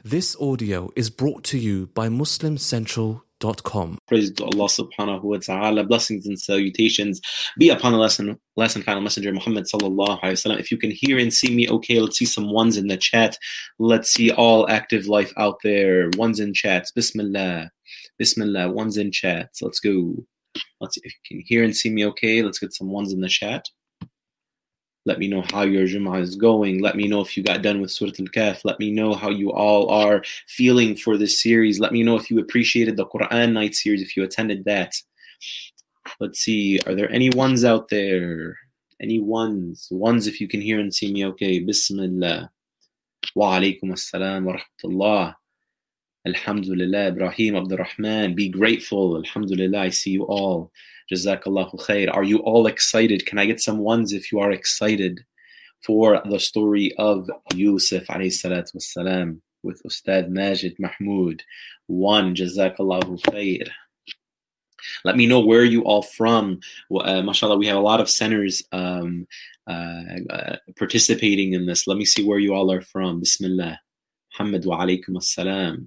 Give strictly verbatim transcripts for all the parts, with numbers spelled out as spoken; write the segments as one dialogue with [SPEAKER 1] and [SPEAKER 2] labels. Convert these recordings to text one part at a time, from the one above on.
[SPEAKER 1] This audio is brought to you by Muslim Central dot com.
[SPEAKER 2] Praise to Allah subhanahu wa ta'ala. Blessings and salutations be upon the lesson, lesson final messenger Muhammad sallallahu alaihi wasallam. If you can hear and see me okay, let's see some ones in the chat. Let's see all active life out there. Ones in chats. Bismillah. Bismillah. Ones in chats. Let's go. Let's see if you can hear and see me okay. Let's get some ones in the chat. Let me know how your Jum'ah is going. Let me know if you got done with Surah Al-Kahf. Let me know how you all are feeling for this series. Let me know if you appreciated the Quran night series, if you attended that. Let's see. Are there any ones out there? Any ones? Ones if you can hear and see me okay. Bismillah. Wa alaikum assalam wa rahmatullah. Alhamdulillah. Ibrahim Abdul Rahman. Be grateful. Alhamdulillah. I see you all. Jazakallahu khair. Are you all excited? Can I get some ones if you are excited for the story of Yusuf alayhi salatu wassalam with Ustad Majid Mahmoud? One. Jazakallahu khair. Let me know where you all from. Uh, mashallah, we have a lot of centers um, uh, uh, participating in this. Let me see where you all are from. Bismillah. Muhammad wa alaykum assalam.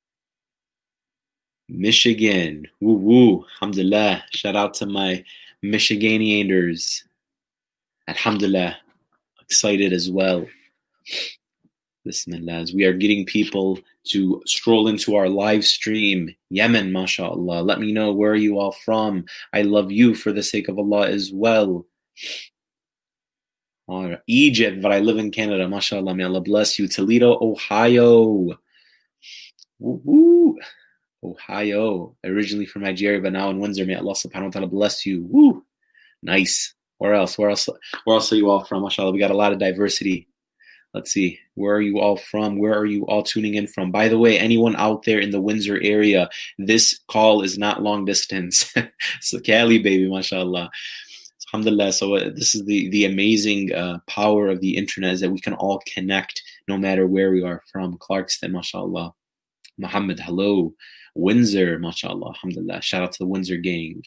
[SPEAKER 2] Michigan. Woo woo. Alhamdulillah. Shout out to my Michiganians. Alhamdulillah. Excited as well. Bismillah. As we are getting people to stroll into our live stream. Yemen, mashallah. Let me know where are you all from. I love you for the sake of Allah as well. All right. Egypt, but I live in Canada. Mashallah. May Allah bless you. Toledo, Ohio. Woo woo. Ohio, originally from Nigeria, but now in Windsor. May Allah subhanahu wa ta'ala bless you. Woo! Nice. Where else? Where else? Where else are you all from? MashaAllah, we got a lot of diversity. Let's see. Where are you all from? Where are you all tuning in from? By the way, anyone out there in the Windsor area, this call is not long distance. So Cali, baby, MashaAllah. Alhamdulillah. So uh, this is the, the amazing uh, power of the internet, is that we can all connect no matter where we are from. Clarkston, MashaAllah. Muhammad, hello. Windsor, mashallah, alhamdulillah. Shout out to the Windsor gang.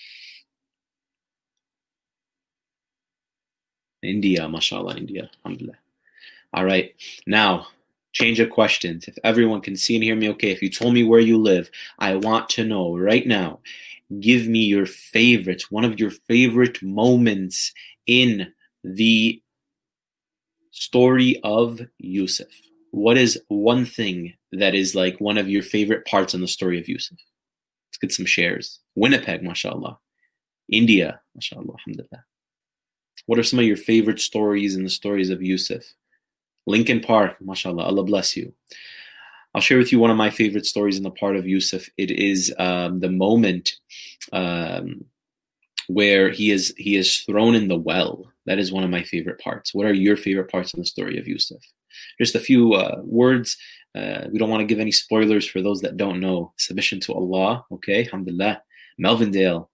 [SPEAKER 2] India, mashallah, India, alhamdulillah. All right, now, change of questions. If everyone can see and hear me okay, if you told me where you live, I want to know right now, give me your favorite, one of your favorite moments in the story of Yusuf. What is one thing that is like one of your favorite parts in the story of Yusuf? Let's get some shares. Winnipeg, mashallah. India, mashallah, alhamdulillah. What are some of your favorite stories in the stories of Yusuf? Lincoln Park, mashallah, Allah bless you. I'll share with you one of my favorite stories in the part of Yusuf. It is um, the moment um, where he is he is thrown in the well. That is one of my favorite parts. What are your favorite parts in the story of Yusuf? Just a few uh, words. Uh, we don't want to give any spoilers for those that don't know. Submission to Allah. Okay, alhamdulillah. Melvindale.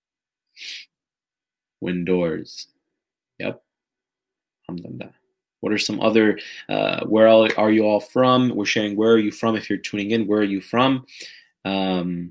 [SPEAKER 2] Windors. Yep. Alhamdulillah. What are some other, uh, where are you all from? We're sharing where are you from if you're tuning in. Where are you from? Um,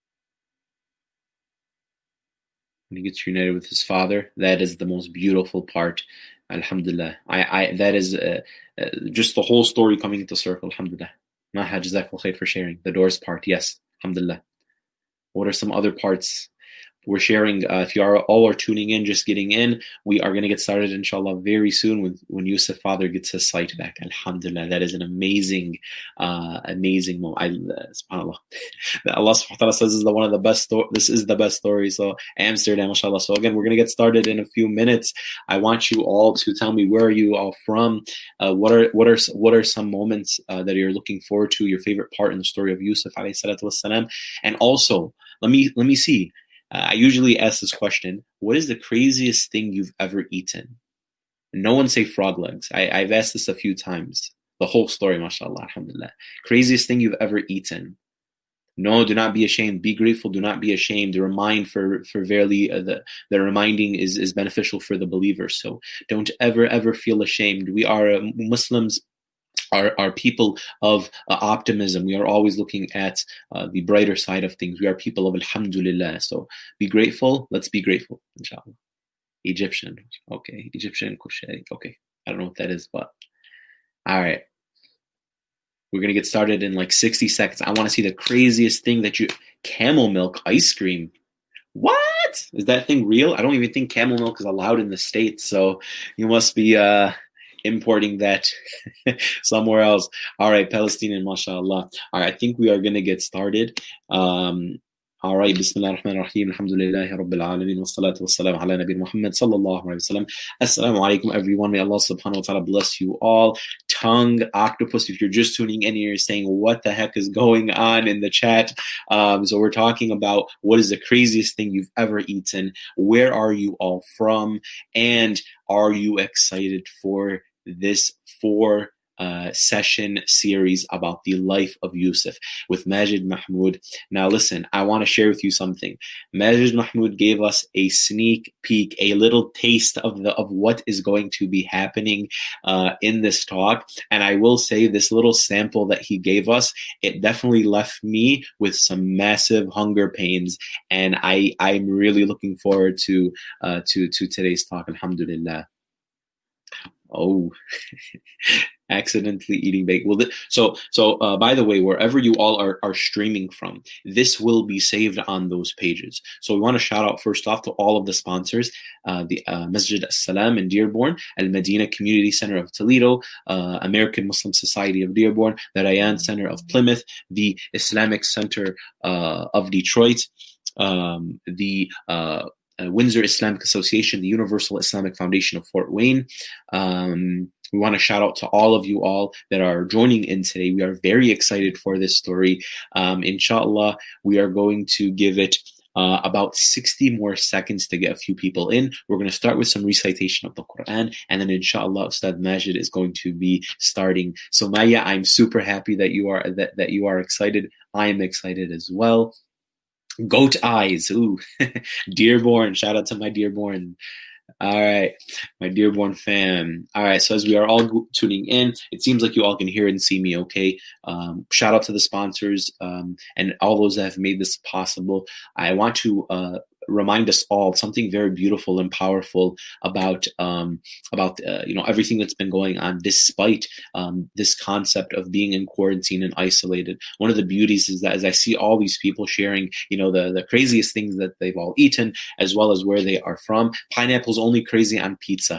[SPEAKER 2] when he gets reunited with his father, that is the most beautiful part. Alhamdulillah. I, I, that is uh, uh, just the whole story coming into circle. Alhamdulillah. Maha, jazakallah khair for sharing. The doors part. Yes. Alhamdulillah. What are some other parts? We're sharing, uh, if you are all are tuning in, just getting in, we are going to get started, inshallah, very soon with, when Yusuf's father gets his sight back. Alhamdulillah. That is an amazing, uh, amazing moment. I, uh, subhanAllah. Allah subhanahu wa ta'ala says this is the, one of the best, sto- this is the best story. So Amsterdam, mashallah. So again, we're going to get started in a few minutes. I want you all to tell me where are you all from? Uh, what are, what are, what are some moments uh, that you're looking forward to, your favorite part in the story of Yusuf alayhi salatu wassalam? And also, let me, let me see. Uh, I usually ask this question, what is the craziest thing you've ever eaten? No one say frog legs. I, I've asked this a few times. The whole story, mashallah, alhamdulillah. Craziest thing you've ever eaten? No, do not be ashamed. Be grateful. Do not be ashamed. Remind for, for verily, uh, the, the reminding is, is beneficial for the believer. So don't ever, ever feel ashamed. We are uh, Muslims. Are, are people of uh, optimism. We are always looking at uh, the brighter side of things. We are people of alhamdulillah. So be grateful. Let's be grateful, inshallah. Egyptian. Okay. Egyptian kosher. Okay. I don't know what that is, but all right. We're gonna get started in like sixty seconds. I want to see the craziest thing that you camel milk ice cream. What? Is that thing real? I don't even think camel milk is allowed in the States, so you must be uh importing that somewhere else. All right, Palestinian, mashallah. All right, I think we are gonna get started. Um all right, Bismillah ar-Rahman ar-Rahim, alhamdulillahi rabbil alameen, wa salatu wa salam ala nabi Muhammad sallallahu alayhi wa sallam. Assalamu alaikum, everyone. May Allah subhanahu wa ta'ala bless you all. Tongue octopus, if you're just tuning in, you're saying, what the heck is going on in the chat? Um, so we're talking about what is the craziest thing you've ever eaten? Where are you all from? And are you excited for this four Uh, session series about the life of Yusuf with Majid Mahmoud? Now listen, I want to share with you something. Majid Mahmoud gave us a sneak peek, a little taste of the of what is going to be happening uh, in this talk, and I will say this little sample that he gave us, it definitely left me with some massive hunger pains, and I I'm really looking forward to uh, to to today's talk. Alhamdulillah. Oh, accidentally eating bacon. Well, th- so so uh, by the way, wherever you all are, are streaming from, this will be saved on those pages. So we want to shout out first off to all of the sponsors: uh, the uh, Masjid As-Salam in Dearborn, Al Medina Community Center of Toledo, uh, American Muslim Society of Dearborn, the Rayyan Center of Plymouth, the Islamic Center uh, of Detroit, um, the uh, Uh, Windsor Islamic Association, the Universal Islamic Foundation of Fort Wayne. Um, we want to shout out to all of you all that are joining in today. We are very excited for this story. Um, inshallah, we are going to give it uh, about sixty more seconds to get a few people in. We're going to start with some recitation of the Quran, and then inshallah, Ustad Majid is going to be starting. So Maya, I'm super happy that you are that, that you are excited. I am excited as well. Goat eyes. Ooh, Dearborn. Shout out to my Dearborn. All right, my Dearborn fam. All right, so as we are all tuning in, it seems like you all can hear and see me okay. Um, shout out to the sponsors um, and all those that have made this possible. I want to uh, remind us all something very beautiful and powerful about um, about uh, you know everything that's been going on, despite um, this concept of being in quarantine and isolated. One of the beauties is that as I see all these people sharing, you know, the the craziest things that they've all eaten, as well as where they are from. Pineapple's only crazy on pizza.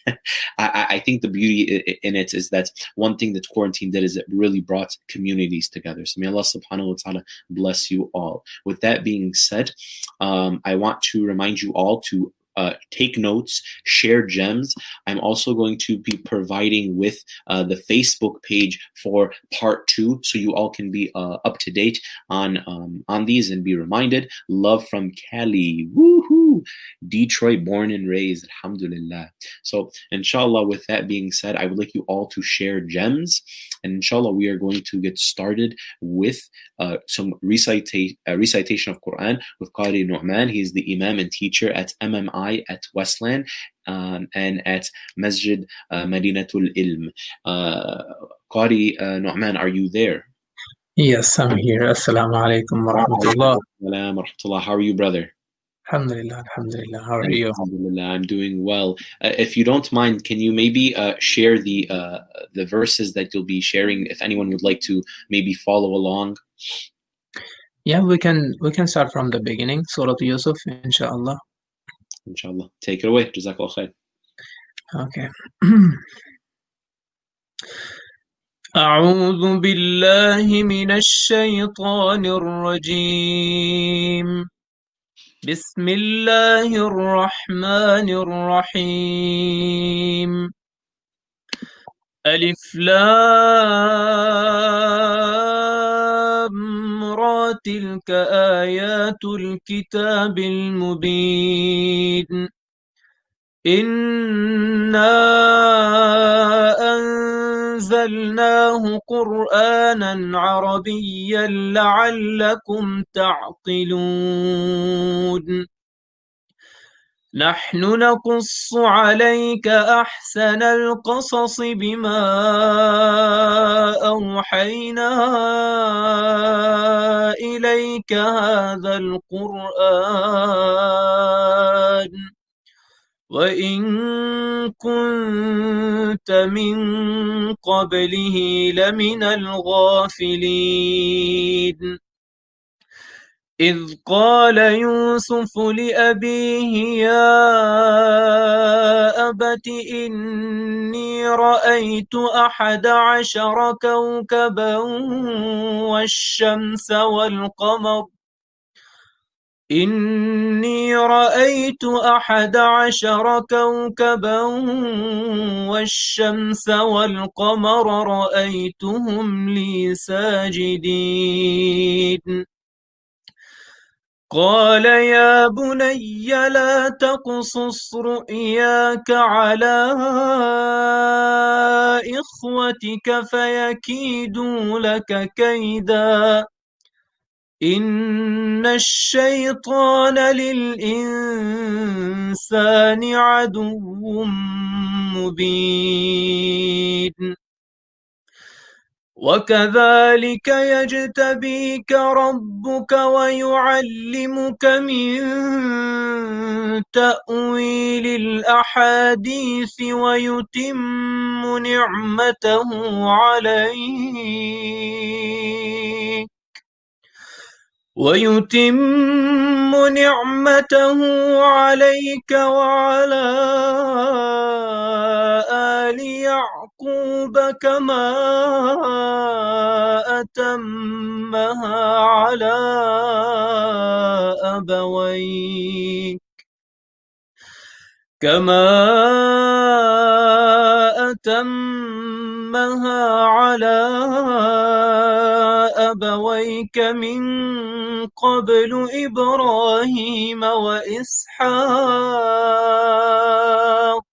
[SPEAKER 2] I, I think the beauty in it is that one thing that quarantine did is it really brought communities together. So may Allah subhanahu wa ta'ala bless you all. With that being said, um, I want to remind you all to uh, take notes, share gems. I'm also going to be providing with uh, the Facebook page for part two, so you all can be uh, up to date on um, on these and be reminded. Love from Cali, woohoo! Detroit, born and raised, alhamdulillah. So inshallah, with that being said, I would like you all to share gems, and inshallah, we are going to get started with uh, some recita- uh, recitation of Quran with Qari Nu'man. He is the Imam and teacher at M M I at Westland um, and at Masjid uh, Madinatul Ilm. Uh, Qari uh, Nu'man, are you there?
[SPEAKER 3] Yes, I'm here. Assalamu alaikum wa rahmatullah.
[SPEAKER 2] How are you, brother?
[SPEAKER 3] Alhamdulillah, alhamdulillah. How are you?
[SPEAKER 2] Alhamdulillah, I'm doing well. Uh, if you don't mind, can you maybe uh, share the uh, the verses that you'll be sharing, if anyone would like to maybe follow along?
[SPEAKER 3] Yeah, we can we can start from the beginning. Surah Yusuf, inshallah.
[SPEAKER 2] Inshallah. Take it away. Jazakallah khair.
[SPEAKER 3] Okay. أعوذ بالله من الشيطان الرجيم. بسم الله الرحمن الرحيم. ألف لام را تلك آيات الكتاب المبين. إنا أنزلناه قرآنا عربيا لعلكم تعقلون. نحن نقص عليك أحسن القصص بما أوحينا إليك هذا القرآن وإن كنت من قبله لمن الغافلين إذ قال يوسف لأبيه يا أبت إني رأيت أحد عشر كوكبا والشمس والقمر إني رأيت أحد عشر كوكبا والشمس والقمر رأيتهم لي ساجدين قال يا بني لا تقصص رؤياك على إخوتك فيكيدوا لك كيدا إن الشيطان للإنسان عدو مبين وكذلك يجتبيك ربك ويعلمك من تأويل الأحاديث ويتم نعمته عليك ويتم نعمته عليك وعلى آل يعقوب كما أتمها على أبويك كما أتمها على أبويك من قبل إبراهيم وإسحاق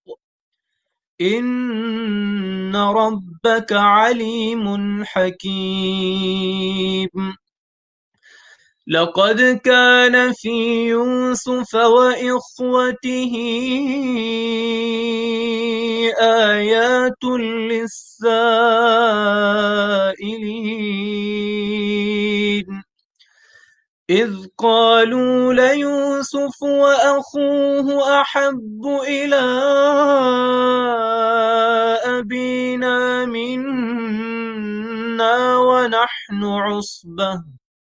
[SPEAKER 3] إن ربك عليم حكيم لقد كان في يوسف وإخوته آيات للسائلين إذ قالوا ليوسف وأخوه أحب إلى أبينا منا ونحن عصبة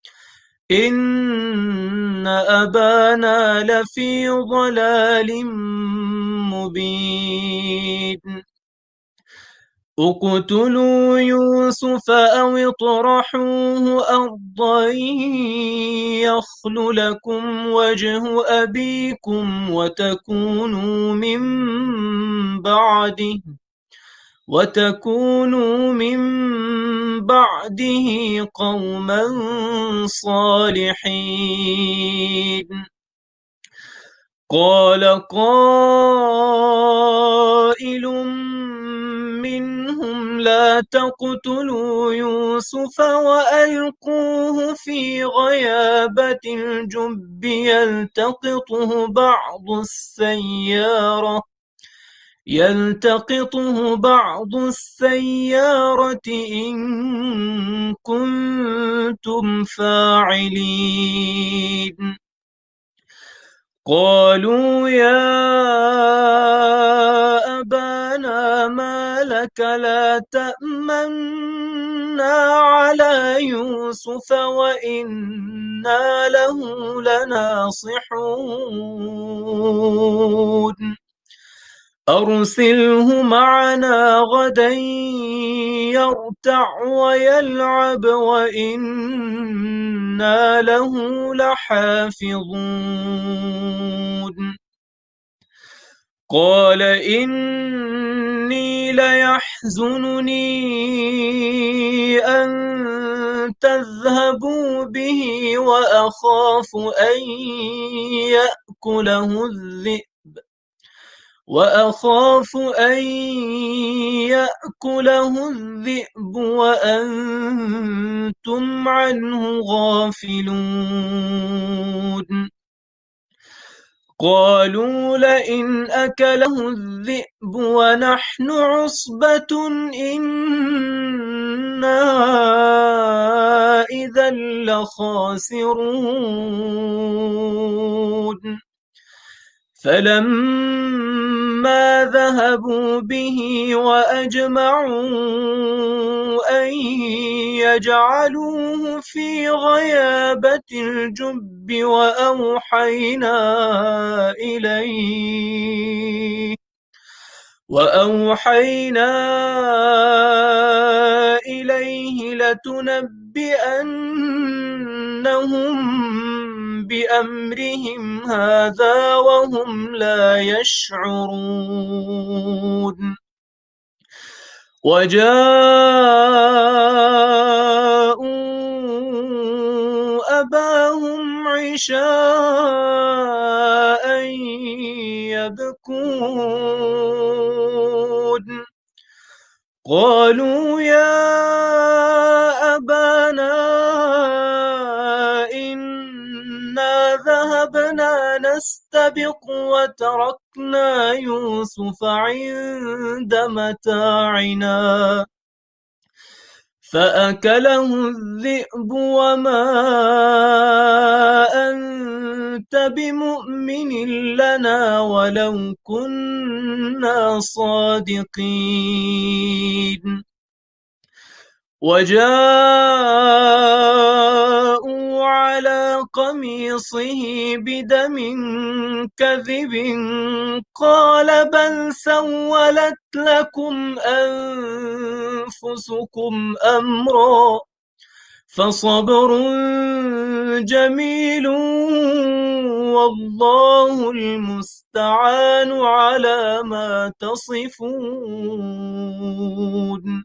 [SPEAKER 3] إن أبانا لفي ضلال مبين اقتلوا يوسف أو اطرحوه أرضا يخل لكم وجه أبيكم وتكونوا من بعده وتكونوا من بعده قوما صالحين قال قائل منهم لا تقتلوا يوسف وألقوه في غيابة الجب يلتقطه بعض السيارة يلتقطه بعض السيارة إن كنتم فاعلين قالوا يا أبانا ما لك لا تأمنا على يوسف وإنا له لناصحون أرسله معنا غدا يرتع ويلعب وإنا له لحافظون قال إني ليحزنني أن تذهبوا به وأخاف أن يأكله الذئب وأخاف أن يأكله الذئب وأنتم عنه غافلون قالوا لئن أكله الذئب ونحن عصبة إنا إذا لخاسرون فلما ذهبوا به وأجمعوا أن يجعلوه في غيابة الجب وأوحينا إليه وأوحينا إليه لتنبئنهم بأمرهم هذا وهم لا يشعرون وجاءوا أباهم عشاء يبكون قالوا يا أبانا إنا ذهبنا نستبق وتركنا يوسف عند متاعنا فأكله الذئب وما أنت بمؤمن لنا ولو كنا صادقين وجاءوا على قميصه بدم كذب قال بل سولت لكم أنفسكم أمرا فصبر جميل والله المستعان على ما تصفون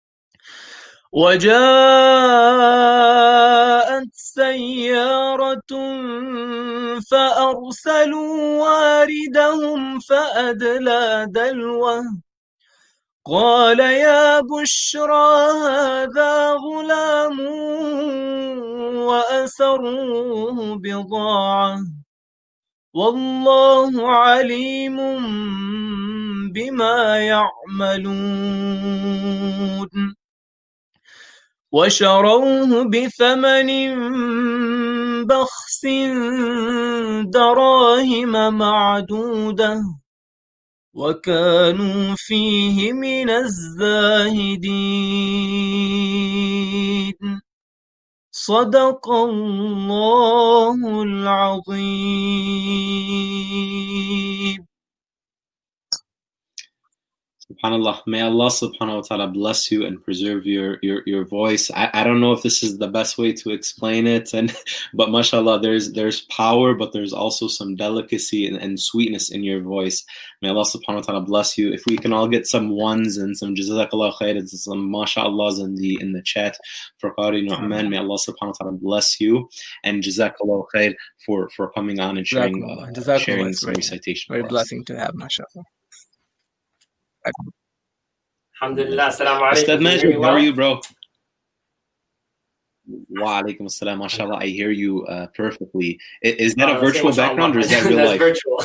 [SPEAKER 3] وجاءت سيارة فأرسلوا واردهم فأدلى دلوه قال يا بشرى هذا غلام وأسروه بضاعة والله عليم بما يعملون وشروه بثمن بخس دراهم معدودة وكانوا فيه من الزاهدين صدق الله العظيم.
[SPEAKER 2] SubhanAllah, may Allah subhanahu wa ta'ala bless you and preserve your your, your voice. I, I don't know if this is the best way to explain it, and but mashallah, there's there's power, but there's also some delicacy and, and sweetness in your voice. May Allah subhanahu wa ta'ala bless you. If we can all get some ones and some jazakallah khair and some masha'Allahs in the in the chat for Qari Nu'man, may Allah subhanahu wa ta'ala bless you and jazakallah khair for, for coming on and sharing, uh, sharing some recitation.
[SPEAKER 3] Very blessing to have, mashallah.
[SPEAKER 4] Alhamdulillah, assalamu alaikum.
[SPEAKER 2] Ustad Majid, how are you, bro? Wa alaikum assalam, mashallah. I hear you uh, perfectly. Is, is that uh, a virtual background or is that real
[SPEAKER 4] That's
[SPEAKER 2] life?
[SPEAKER 4] Virtual.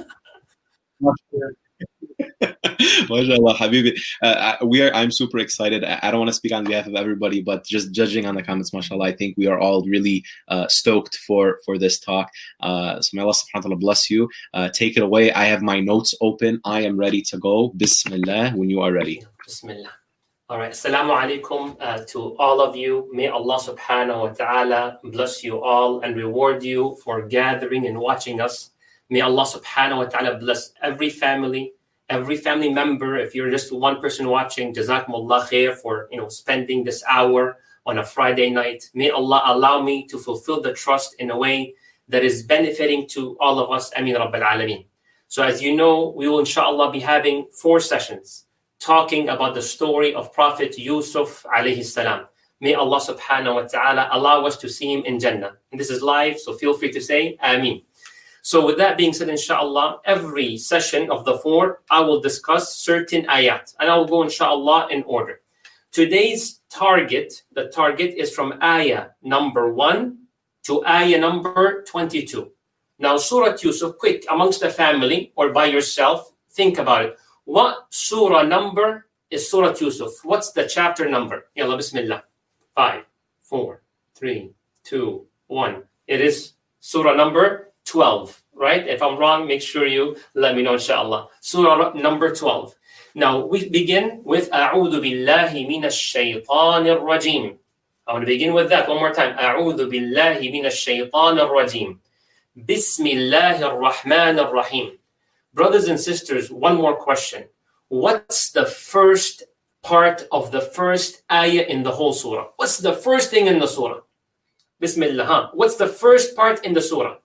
[SPEAKER 2] MashaAllah, Habibi. Uh, we are. I'm super excited. I don't want to speak on behalf of everybody, but just judging on the comments, MashaAllah, I think we are all really uh, stoked for for this talk. Uh, so may Allah subhanahu wa ta'ala bless you. Uh, take it away. I have my notes open. I am ready to go. Bismillah, when you are ready.
[SPEAKER 4] Bismillah. All right. Assalamu alaikum uh, to all of you. May Allah subhanahu wa ta'ala bless you all and reward you for gathering and watching us. May Allah subhanahu wa ta'ala bless every family, every family member. If you're just one person watching, Jazakumullah khair for you know spending this hour on a Friday night. May Allah allow me to fulfill the trust in a way that is benefiting to all of us. Ameen Rabbil Alameen. So as you know, we will inshallah be having four sessions talking about the story of Prophet Yusuf alayhi salam. May Allah subhanahu wa ta'ala allow us to see him in Jannah. And this is live, so feel free to say Ameen. So with that being said, inshallah, every session of the four, I will discuss certain ayat. And I will go, inshallah, in order. Today's target, the target is from ayah number one to ayah number twenty-two. Now, Surah Yusuf, quick, amongst the family or by yourself, think about it. What surah number is Surah Yusuf? What's the chapter number? Yalla, bismillah. Five, four, three, two, one. It is surah number twelve, right? If I'm wrong, make sure you let me know, inshallah. Surah number twelve. Now, we begin with أعوذ بالله من الشيطان الرجيم. I want to begin with that one more time. أعوذ بالله من الشيطان الرجيم. بسم الله الرحمن الرحيم. Brothers and sisters, one more question. What's the first part of the first ayah in the whole surah? What's the first thing in the surah? Bismillah. Huh? What's the first part in the surah?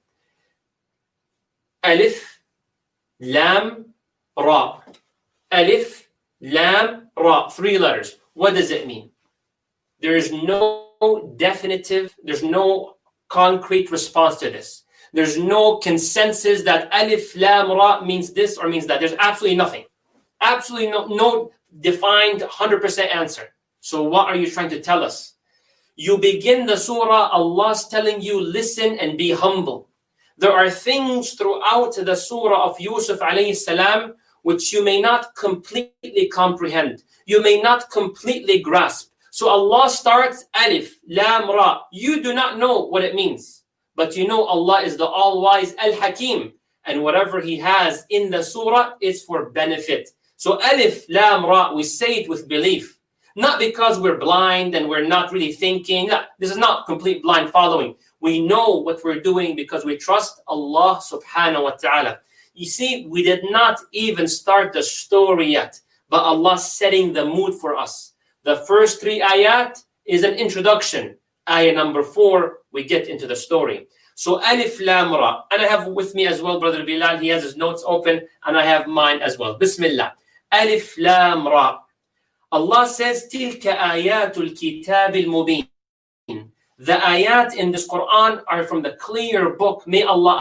[SPEAKER 4] Alif, Lam, Ra. Alif, Lam, Ra. Three letters. What does it mean? There is no definitive, there's no concrete response to this. There's no consensus that Alif, Lam, Ra means this or means that. There's absolutely nothing. Absolutely no, no defined one hundred percent answer. So what are you trying to tell us? You begin the surah, Allah's telling you, listen and be humble. There are things throughout the surah of Yusuf alayhi salam which you may not completely comprehend. You may not completely grasp. So Allah starts Alif, Lam, Ra. You do not know what it means. But you know Allah is the all-wise Al-Hakim. And whatever He has in the surah is for benefit. So Alif, Lam, Ra, we say it with belief. Not because we're blind and we're not really thinking. No, this is not complete blind following. We know what we're doing because we trust Allah subhanahu wa ta'ala. You see, we did not even start the story yet, but Allah's setting the mood for us. The first three ayat is an introduction. Ayah number four, we get into the story. So Alif, Lam, Ra. And I have with me as well, Brother Bilal. He has his notes open, and I have mine as well. Bismillah. Alif, Lam, Ra. Allah says, Tilka ayatul kitab al-mubin. The ayat in this Quran are from the clear book. May Allah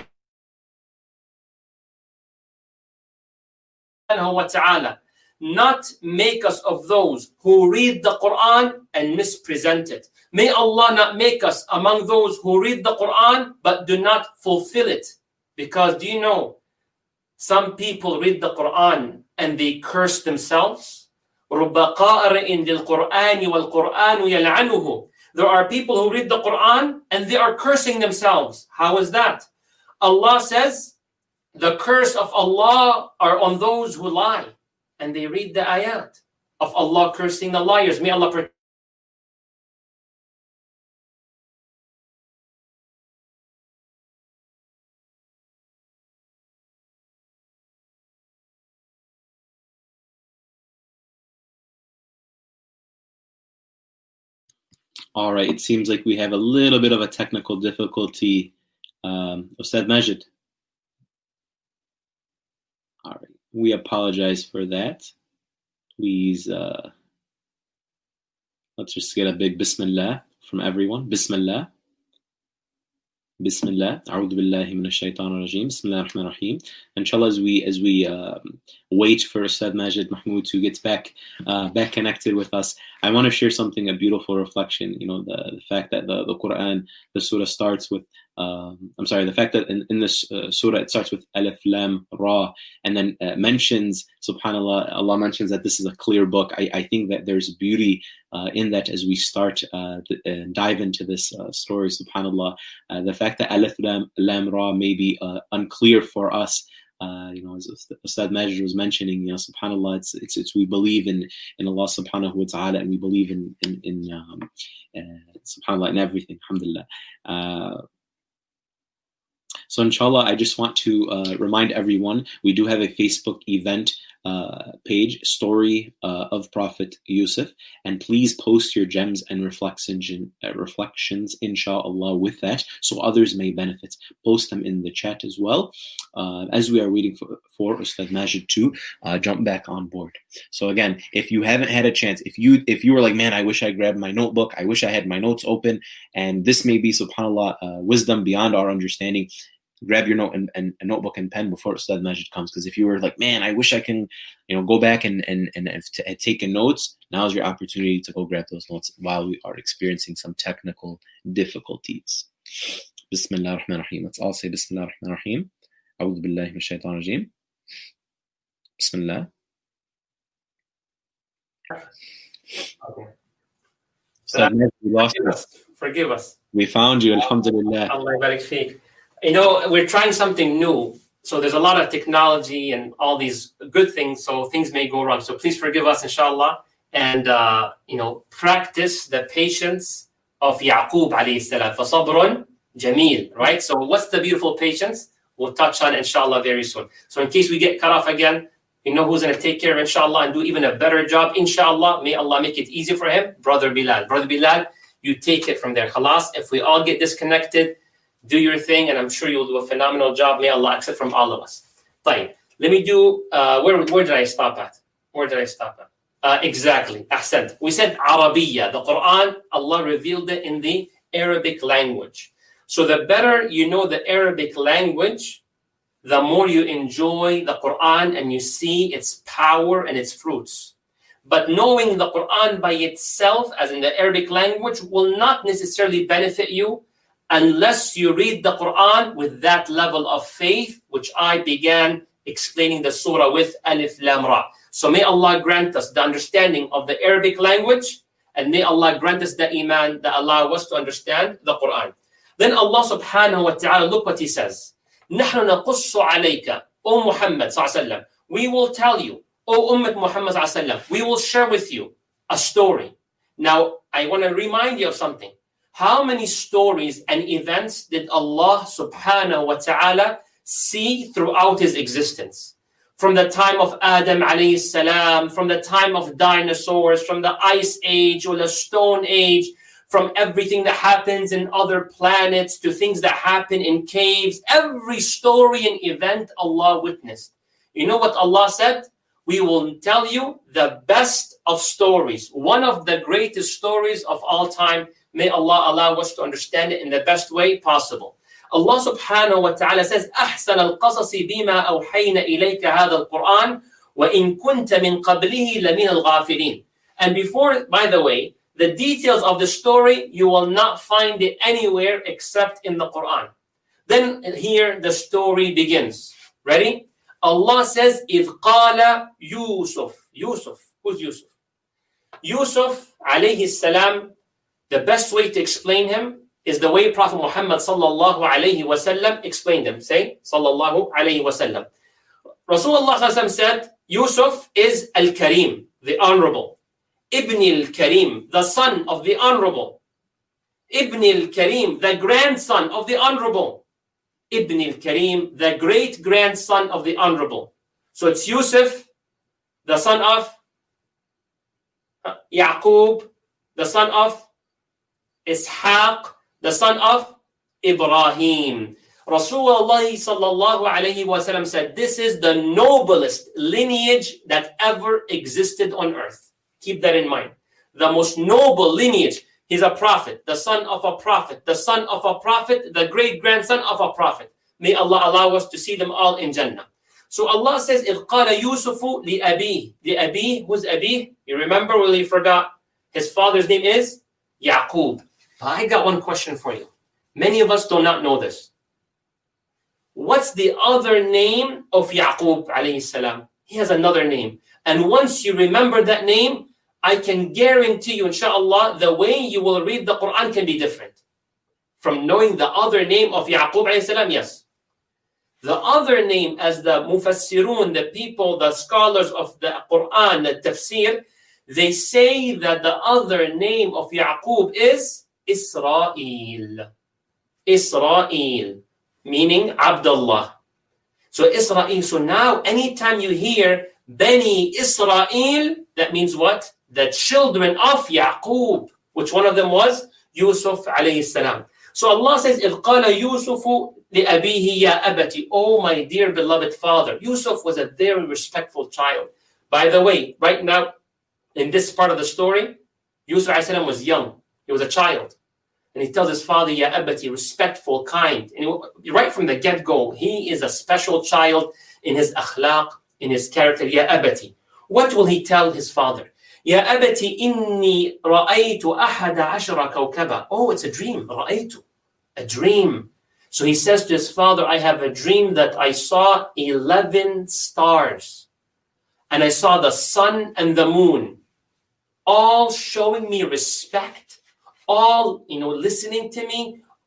[SPEAKER 4] subhanahu wa ta'ala not make us of those who read the Quran and mispresent it. May Allah not make us among those who read the Quran but do not fulfill it. Because do you know, some people read the Quran and they curse themselves. رُبَّ قَارِئٍ لِلْقُرْآنِ وَالْقُرْآنُ يَلْعَنُهُ. There are people who read the Quran and they are cursing themselves. How is that? Allah says, the curse of Allah are on those who lie. And they read the ayat of Allah cursing the liars. May Allah protect.
[SPEAKER 2] All right, it seems like we have a little bit of a technical difficulty. Um, Ustad Majid. All right, we apologize for that. Please, uh, let's just get a big Bismillah from everyone. Bismillah. Bismillah. A'udhu billahi minash shaitanir rajim. Bismillah ar-Rahman ar-Rahim. Inshallah, as we as we um, wait for Ustad Majid Mahmoud to get back uh, back connected with us, I want to share something, a beautiful reflection. You know, the, the fact that the, the Quran, the surah starts with, um, I'm sorry, the fact that in, in this uh, surah it starts with Alif, Lam, Ra, and then uh, mentions, subhanAllah, Allah mentions that this is a clear book. I, I think that there's beauty uh, in that as we start uh, and dive into this uh, story, subhanAllah. Uh, the fact that Alif, Lam, Lam, Ra may be uh, unclear for us. Uh, you know, as Ustad Majid was mentioning, you know, subhanAllah, it's, it's, it's, we believe in, in Allah subhanahu wa ta'ala, and we believe in, in, in um, uh, subhanAllah, in everything, alhamdulillah. Uh, so inshallah, I just want to uh, remind everyone, we do have a Facebook event uh, page, Story uh, of Prophet Yusuf, and please post your gems and reflections, uh, reflections inshallah with that, so others may benefit. Post them in the chat as well, uh, as we are waiting for, for Ustad Majid to uh, jump back on board. So again, if you haven't had a chance, if you if you were like, man, I wish I grabbed my notebook, I wish I had my notes open, and this may be, subhanAllah, uh, wisdom beyond our understanding, grab your note and, and a notebook and pen before Ustad Majid comes. Because if you were like, man, I wish I can, you know, go back and and and t- take notes, now's your opportunity to go grab those notes while we are experiencing some technical difficulties. Bismillah ar-Rahman ar-Rahim. Let's all say Bismillah ar-Rahman ar-Rahim. A'udhu billahi minash shaitanir rajim. Bismillah.
[SPEAKER 4] Okay.
[SPEAKER 2] Ustad Majid, we lost
[SPEAKER 4] Forgive us. Forgive us.
[SPEAKER 2] We found you, alhamdulillah.
[SPEAKER 4] Allah barik feek. You know, we're trying something new. So there's a lot of technology and all these good things. So things may go wrong. So please forgive us, inshallah. And, uh, you know, practice the patience of Yaqub alayhi salam. فَصَبْرٌ جَمِيلٌ. Right? So what's the beautiful patience? We'll touch on, inshallah, very soon. So in case we get cut off again, you know who's going to take care of, inshallah, and do even a better job, inshallah. May Allah make it easy for him. Brother Bilal. Brother Bilal, you take it from there. Khalas, if we all get disconnected, do your thing, and I'm sure you'll do a phenomenal job. May Allah accept from all of us. Fine. Let me do, uh, where, where did I stop at? Where did I stop at? Uh, exactly. Ahsant. We said Arabiya. The Quran, Allah revealed it in the Arabic language. So the better you know the Arabic language, the more you enjoy the Quran and you see its power and its fruits. But knowing the Quran by itself, as in the Arabic language, will not necessarily benefit you unless you read the Quran with that level of faith, which I began explaining the surah with Alif Lam Ra. So may Allah grant us the understanding of the Arabic language, and may Allah grant us the iman that allow us to understand the Quran. Then Allah subhanahu wa ta'ala, look what he says. نحن نقص عليك, O Muhammad sallallahu alaihi wasallam, we will tell you, O Ummat Muhammad sallallahu alaihi wasallam, we will share with you a story. Now, I want to remind you of something. How many stories and events did Allah subhanahu wa ta'ala see throughout his existence? From the time of Adam alayhi salam, from the time of dinosaurs, from the ice age or the stone age, from everything that happens in other planets to things that happen in caves, every story and event Allah witnessed. You know what Allah said? We will tell you the best of stories, one of the greatest stories of all time. May Allah allow us to understand it in the best way possible. Allah subhanahu wa ta'ala says, أحسن القصص بما أوحينا إليك هذا القرآن وإن كنت من قبله لمن الغافلين. And before, by the way, the details of the story, you will not find it anywhere except in the Quran. Then here the story begins. Ready? Allah says, إذ قال يوسف. Yusuf. Who's Yusuf? Yusuf alayhi salam, the best way to explain him is the way Prophet Muhammad sallallahu alayhi wa sallam explained him. Say, sallallahu alayhi wa sallam. Rasulullah sallallahu alayhi wa sallam said, Yusuf is al-Karim, the honorable. Ibn al-Karim, the son of the honorable. Ibn al-Karim, the grandson of the honorable. Ibn al-Karim, the great-grandson of the honorable. So it's Yusuf, the son of Yaqub, the son of Ishaq, the son of Ibrahim. Rasulullah sallallahu alayhi wa sallam said, this is the noblest lineage that ever existed on earth. Keep that in mind. The most noble lineage. He's a prophet, the son of a prophet, the son of a prophet, the great-grandson of a prophet. May Allah allow us to see them all in Jannah. So Allah says, إِذْ قَالَ يُوسُفُ لِأَبِيهِ. لِأَبِيهِ, who's Abi? You remember, well, you forgot. His father's name is Yaqub. But I got one question for you. Many of us do not know this. What's the other name of Yaqub alayhi salam? He has another name. And once you remember that name, I can guarantee you, inshallah, the way you will read the Quran can be different. From knowing the other name of Yaqub alayhi salam, yes. The other name, as the Mufassirun, the people, the scholars of the Quran, the Tafsir, they say that the other name of Yaqub is Israel. Israel, meaning Abdullah. So Israel, so now anytime you hear Bani Israel, that means what? The children of Yaqub. Which one of them was? Yusuf alayhi salam. So Allah says, إِذْ قَالَ يُوسُفُ لِأَبِيهِ يَا أَبَتِ. Oh my dear beloved father. Yusuf was a very respectful child. By the way, right now, in this part of the story, Yusuf alayhi salam was young. He was a child. And he tells his father, Ya Abati, respectful, kind. And he, right from the get-go, he is a special child in his akhlaq, in his character. Ya Abati. What will he tell his father? Ya Abati, inni ra'aytu ahada ashara kawkaba. Oh, it's a dream. Ra'aytu. A dream. So he says to his father, I have a dream that I saw eleven stars. And I saw the sun and the moon, all showing me respect, all, you know, listening to me,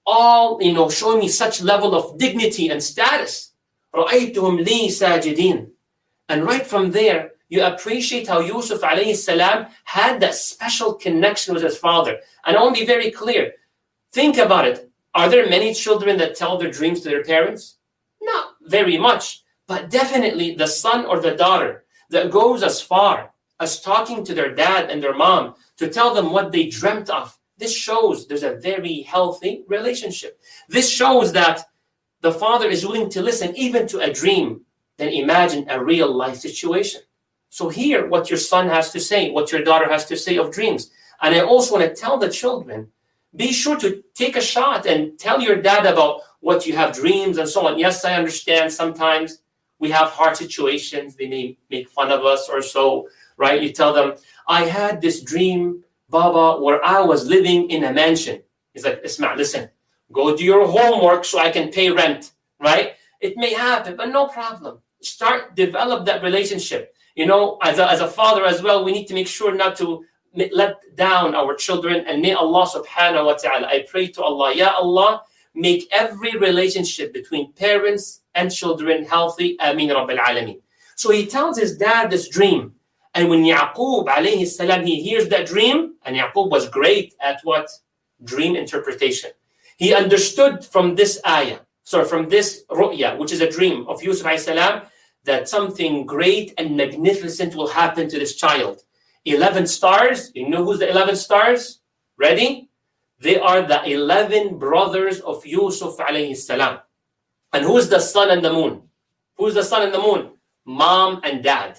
[SPEAKER 4] all, you know, showing me such level of dignity and status. رَأَيْتُهُمْ لِي سَاجِدِينَ. And right from there, you appreciate how Yusuf alayhi salam had that special connection with his father. And I want to be very clear. Think about it. Are there many children that tell their dreams to their parents? Not very much. But definitely the son or the daughter that goes as far as talking to their dad and their mom to tell them what they dreamt of. This shows there's a very healthy relationship. This shows that the father is willing to listen even to a dream. Then imagine a real life situation. So hear what your son has to say, what your daughter has to say of dreams. And I also want to tell the children, be sure to take a shot and tell your dad about what you have dreams and so on. Yes, I understand sometimes we have hard situations. They may make fun of us or so, right? You tell them, I had this dream, Baba, where I was living in a mansion. He's like, Isma, listen, go do your homework so I can pay rent, right? It may happen, but no problem. Start, develop that relationship. You know, as a, as a father as well, we need to make sure not to let down our children. And may Allah subhanahu wa ta'ala, I pray to Allah, Ya Allah, make every relationship between parents and children healthy. Ameen Rabbil Alameen. So he tells his dad this dream. And when Yaqub alayhi salam, he hears that dream, and Yaqub was great at what? Dream interpretation. He understood from this ayah, sorry, from this ru'ya, which is a dream of Yusuf alayhi salam, that something great and magnificent will happen to this child. eleven stars, you know who's the eleven stars? Ready? They are the eleven brothers of Yusuf alayhi salam. And who's the sun and the moon? Who's the sun and the moon? Mom and dad.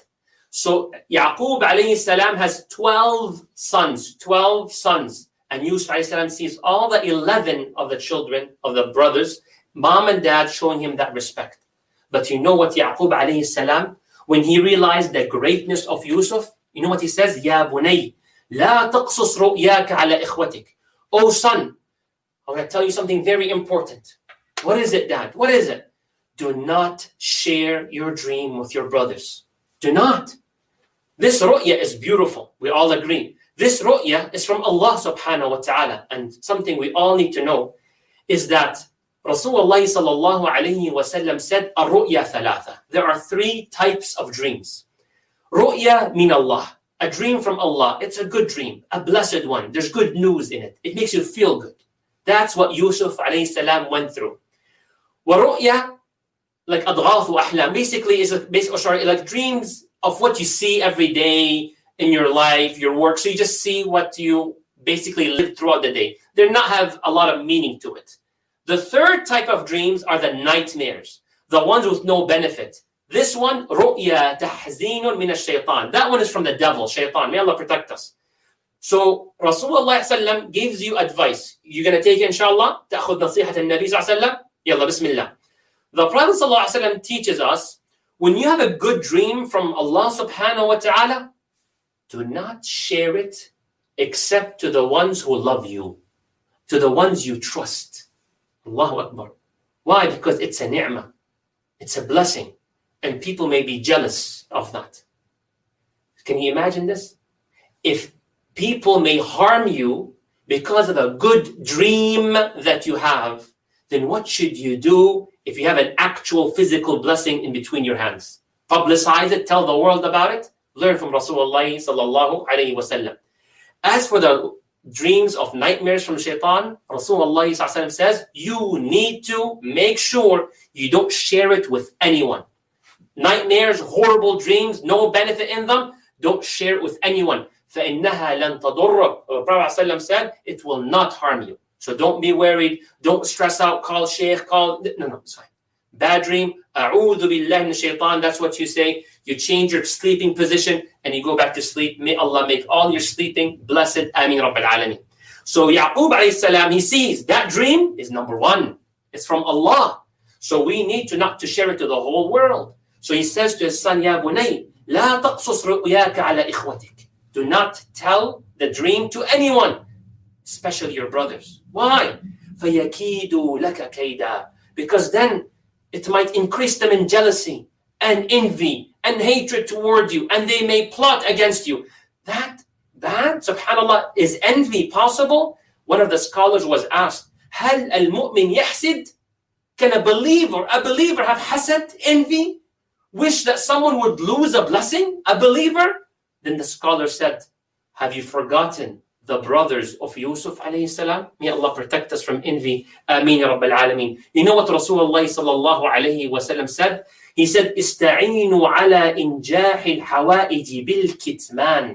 [SPEAKER 4] So Yaqub alayhi salam has twelve sons, twelve sons. And Yusuf alayhi salam sees all the eleven of the children, of the brothers, mom and dad showing him that respect. But you know what Yaqub alayhi salam, when he realized the greatness of Yusuf, you know what he says? Ya bunay, la taqsus ru'yaka ala ikhwatik. Oh son, I want to tell you something very important. What is it, dad? What is it? Do not share your dream with your brothers. Do not. This ru'ya is beautiful. We all agree. This ru'ya is from Allah subhanahu wa ta'ala. And something we all need to know is that Rasulullah sallallahu alayhi wa sallam said, Ar-ru'ya thalatha. There are three types of dreams. Ru'ya min Allah. A dream from Allah. It's a good dream. A blessed one. There's good news in it. It makes you feel good. That's what Yusuf alayhi salam went through. Wa ru'ya, like adghath wa ahlam. Basically, is a, basically, sorry, like dreams of what you see every day in your life, your work. So you just see what you basically live throughout the day. They not have a lot of meaning to it. The third type of dreams are the nightmares, the ones with no benefit. This one, ru'ya tahzinun min ash-shaytan. That one is from the devil, shaytan. May Allah protect us. So Rasulullah sallam gives you advice. You're going to take it, inshallah? تأخذ نصيحة النبي صلى الله عليه وسلم? يلا بسم الله. The Prophet sallallahu alaihi wasallam teaches us, when you have a good dream from Allah subhanahu wa ta'ala, do not share it except to the ones who love you, to the ones you trust. Allahu Akbar. Why? Because it's a ni'mah. It's a blessing. And people may be jealous of that. Can you imagine this? If people may harm you because of a good dream that you have, then what should you do if you have an actual physical blessing in between your hands? Publicize it, tell the world about it, learn from Rasulullah sallallahu alayhi wa sallam. As for the dreams of nightmares from shaitan, Rasulullah sallallahu alayhi wa sallam says, you need to make sure you don't share it with anyone. Nightmares, horrible dreams, no benefit in them, don't share it with anyone. فَإِنَّهَا لَن تَضُرَّكَ. The Prophet ﷺ said, it will not harm you. So don't be worried, don't stress out, call sheikh, call, no, no, it's fine. Bad dream, أعوذ بالله من الشيطان, that's what you say. You change your sleeping position and you go back to sleep. May Allah make all your sleeping blessed. Ameen Rabbil Alameen. So Yaqub alayhi salam, he sees that dream is number one. It's from Allah. So we need to not to share it to the whole world. So he says to his son, Ya bunay, la taqsus ru'yaka ala ikhwatik. Do not tell the dream to anyone, especially your brothers. Why? فَيَكِيدُ لَكَ كَيْدًا. Because then it might increase them in jealousy and envy and hatred toward you, and they may plot against you. That, that, subhanAllah, is envy possible? One of the scholars was asked, هل المؤمن يحسد? Can a believer, a believer have hasad, envy, wish that someone would lose a blessing? A believer? Then the scholar said, have you forgotten the brothers of Yusuf alayhi salam? May Allah protect us from envy. Ameen ya Rabbil Alameen. You know what Rasulullah sallallahu alayhi wa sallam said? He said, استعينوا على إنجاح الحوائج بالكتمان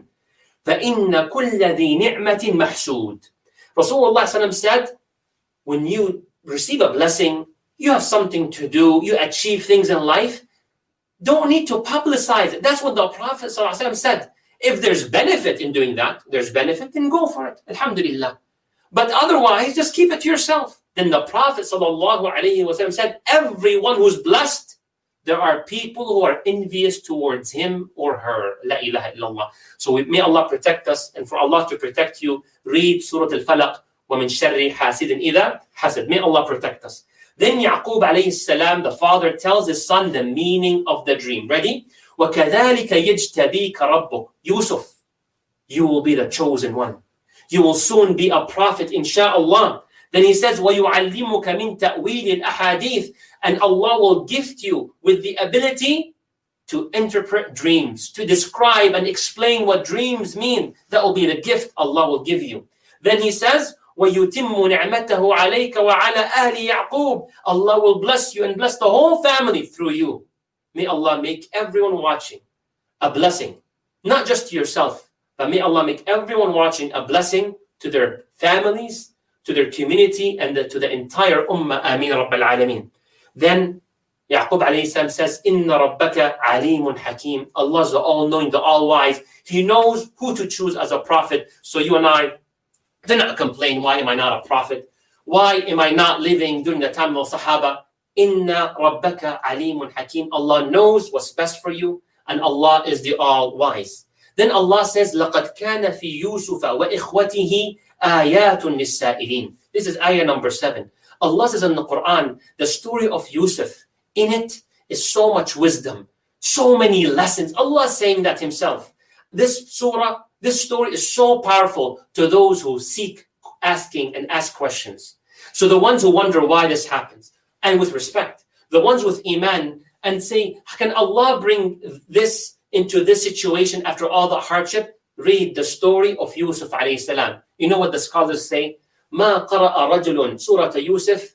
[SPEAKER 4] فإن كل ذي نعمة محسود. Rasulullah sallam said, when you receive a blessing, you have something to do, you achieve things in life, don't need to publicize it. That's what the Prophet sallallahu alaihi wasallam said. If there's benefit in doing that, there's benefit, then go for it. Alhamdulillah. But otherwise, just keep it to yourself. Then the Prophet sallallahu alaihi wasallam said, everyone who's blessed, there are people who are envious towards him or her. La ilaha illallah. So we, may Allah protect us, and for Allah to protect you, read Surah Al-Falaq. وَمِن شَرِّ حَاسِدٍ إِذَا حَسَدٍ. May Allah protect us. Then Yaqub alayhi salam, the father, tells his son the meaning of the dream. Ready? وَكَذَلِكَ يَجْتَبِيكَ رَبُّكَ. Yusuf, you will be the chosen one. You will soon be a prophet, insha'Allah. Then he says, وَيُعَلِّمُكَ مِن تَأْوِيلِ الْأَحَادِيثِ. And Allah will gift you with the ability to interpret dreams, to describe and explain what dreams mean. That will be the gift Allah will give you. Then he says, وَيُتِمُّ نِعْمَتَهُ عَلَيْكَ وَعَلَى آلِ يَعْقُوبَ. Allah will bless you and bless the whole family through you. May Allah make everyone watching a blessing, not just to yourself, but may Allah make everyone watching a blessing to their families, to their community, and the, to the entire ummah. Ameen Rabbil Alameen. Then Yaqub alayhi salam says, Inna rabbaka alimun hakim. Allah is the all-knowing, the all-wise. He knows who to choose as a prophet. So you and I do not complain, why am I not a prophet? Why am I not living during the time of Sahaba? Inna rabbaka alimun hakim. Allah knows what's best for you, and Allah is the all-wise. Then Allah says, لَقَدْ كَانَ فِي يُوسُفَ وَإِخْوَتِهِ آيَاتٌ لِلسَّائِلِينَ. This is ayah number seven. Allah says in the Quran, the story of Yusuf, in it is so much wisdom, so many lessons. Allah is saying that himself. This surah, this story is so powerful to those who seek asking and ask questions. So the ones who wonder why this happens, and with respect, the ones with iman and say, can Allah bring this into this situation after all the hardship? Read the story of Yusuf alayhi salam. You know what the scholars say? ما قرأ رجل سورة يوسف.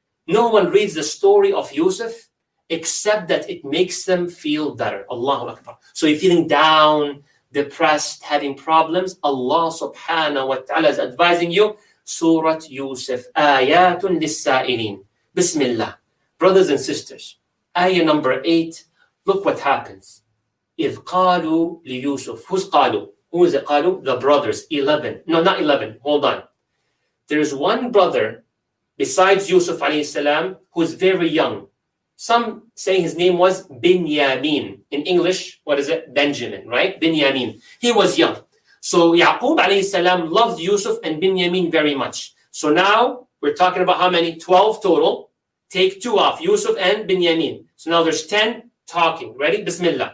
[SPEAKER 4] No one reads the story of Yusuf except that it makes them feel better. Allahu Akbar. So you're feeling down, depressed, having problems, Allah subhanahu wa ta'ala is advising you, Surah Yusuf, Ayatun Lis-Sa'ilin. Bismillah. Brothers and sisters, ayah number eight, look what happens. إِذْ قَالُوا لِيُوسُف. Who's قالوا? Who is it قالوا? The brothers, eleven. No, not eleven. Hold on. There's one brother besides Yusuf alayhi salam who's very young. Some say his name was Binyamin. In English, what is it? Benjamin, right? Binyamin. He was young. So Yaqub alayhi salam loved Yusuf and Binyamin very much. So now we're talking about how many? twelve total. Take two off, Yusuf and Binyamin. So now there's ten talking. Ready? Bismillah.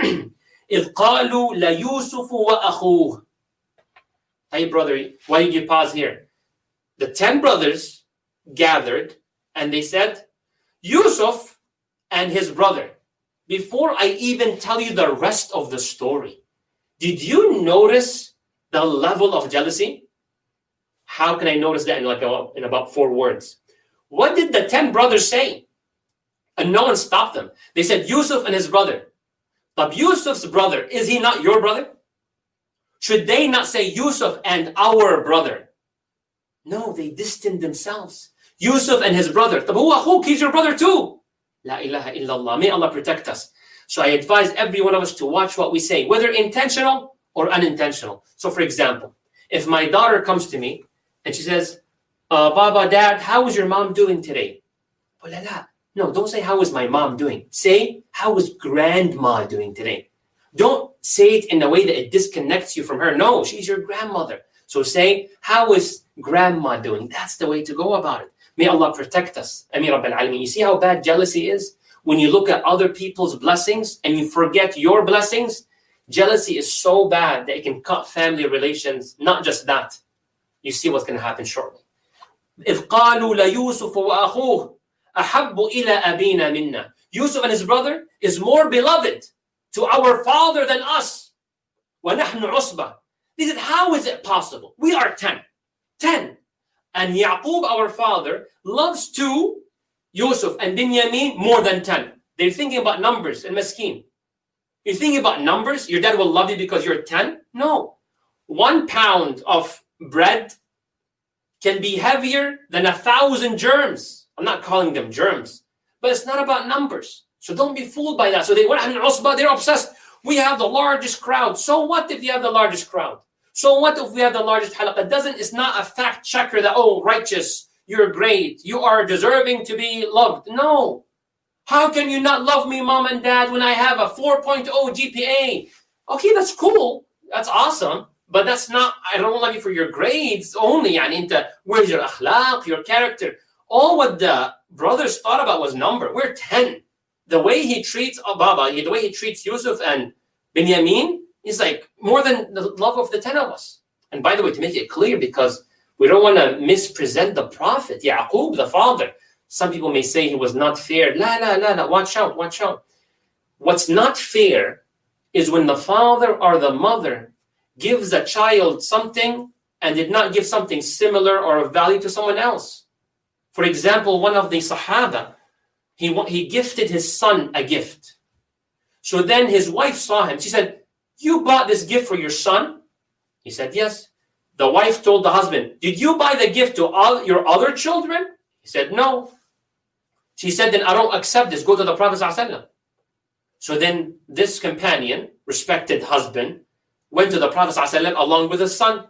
[SPEAKER 4] إِذْ قَالُوا لَيُوسُفُ وَأَخُوهُ. Hey brother, why did you pause here? The ten brothers gathered and they said, Yusuf and his brother. Before I even tell you the rest of the story, did you notice the level of jealousy? How can I notice that in like a, in about four words? What did the ten brothers say? And no one stopped them. They said, Yusuf and his brother. But Yusuf's brother, is he not your brother? Should they not say Yusuf and our brother? No, they distanced themselves. Yusuf and his brother. He's your brother too. La ilaha illallah. May Allah protect us. So I advise every one of us to watch what we say, whether intentional or unintentional. So for example, if my daughter comes to me and she says, uh, Baba, Dad, how is your mom doing today? No, don't say, how is my mom doing? Say, how is grandma doing today? Don't say it in a way that it disconnects you from her. No, she's your grandmother. So say, how is grandma doing? That's the way to go about it. May Allah protect us. Ameen Rabbil Alameen. You see how bad jealousy is? When you look at other people's blessings and you forget your blessings, jealousy is so bad that it can cut family relations. Not just that. You see what's going to happen shortly. إِذْ قَالُوا لَيُوسُفُ وَأَخُوهُ أَحَبُّ إِلَىٰ أَبِينَا مِنَّا. Yusuf and his brother is more beloved to our father than us. وَنَحْنُ عُصْبَةٌ. They said, how is it possible? We are ten. Ten. And Yaqub, our father, loves two, Yusuf and Binyamin, more than ten. They're thinking about numbers and Maskeen. You're thinking about numbers? Your dad will love you because you're ten? No. One pound of bread can be heavier than a thousand germs. I'm not calling them germs, but it's not about numbers. So don't be fooled by that. So they went and they're obsessed. We have the largest crowd. So what if you have the largest crowd? So what if we have the largest halaqah? It doesn't, it's not a fact checker that, oh, righteous, you're great, you are deserving to be loved. No. How can you not love me, mom and dad, when I have a four point oh G P A? Okay, that's cool. That's awesome. But that's not, I don't love you for your grades only. I mean, where's your akhlaq, your character? All what the brothers thought about was number. We're ten. The way he treats Baba, the way he treats Yusuf and Binyamin is like more than the love of the ten of us. And by the way, to make it clear, because we don't want to mispresent the Prophet, Yaqub, the father. Some people may say he was not fair. La, la, la, la. Watch out, watch out. What's not fair is when the father or the mother gives a child something and did not give something similar or of value to someone else. For example, one of the Sahaba, he, he gifted his son a gift. So then his wife saw him. She said, you bought this gift for your son? He said, yes. The wife told the husband, did you buy the gift to all your other children? He said, no. She said, then I don't accept this. Go to the Prophet ﷺ. So then this companion, respected husband, went to the Prophet ﷺ along with his son.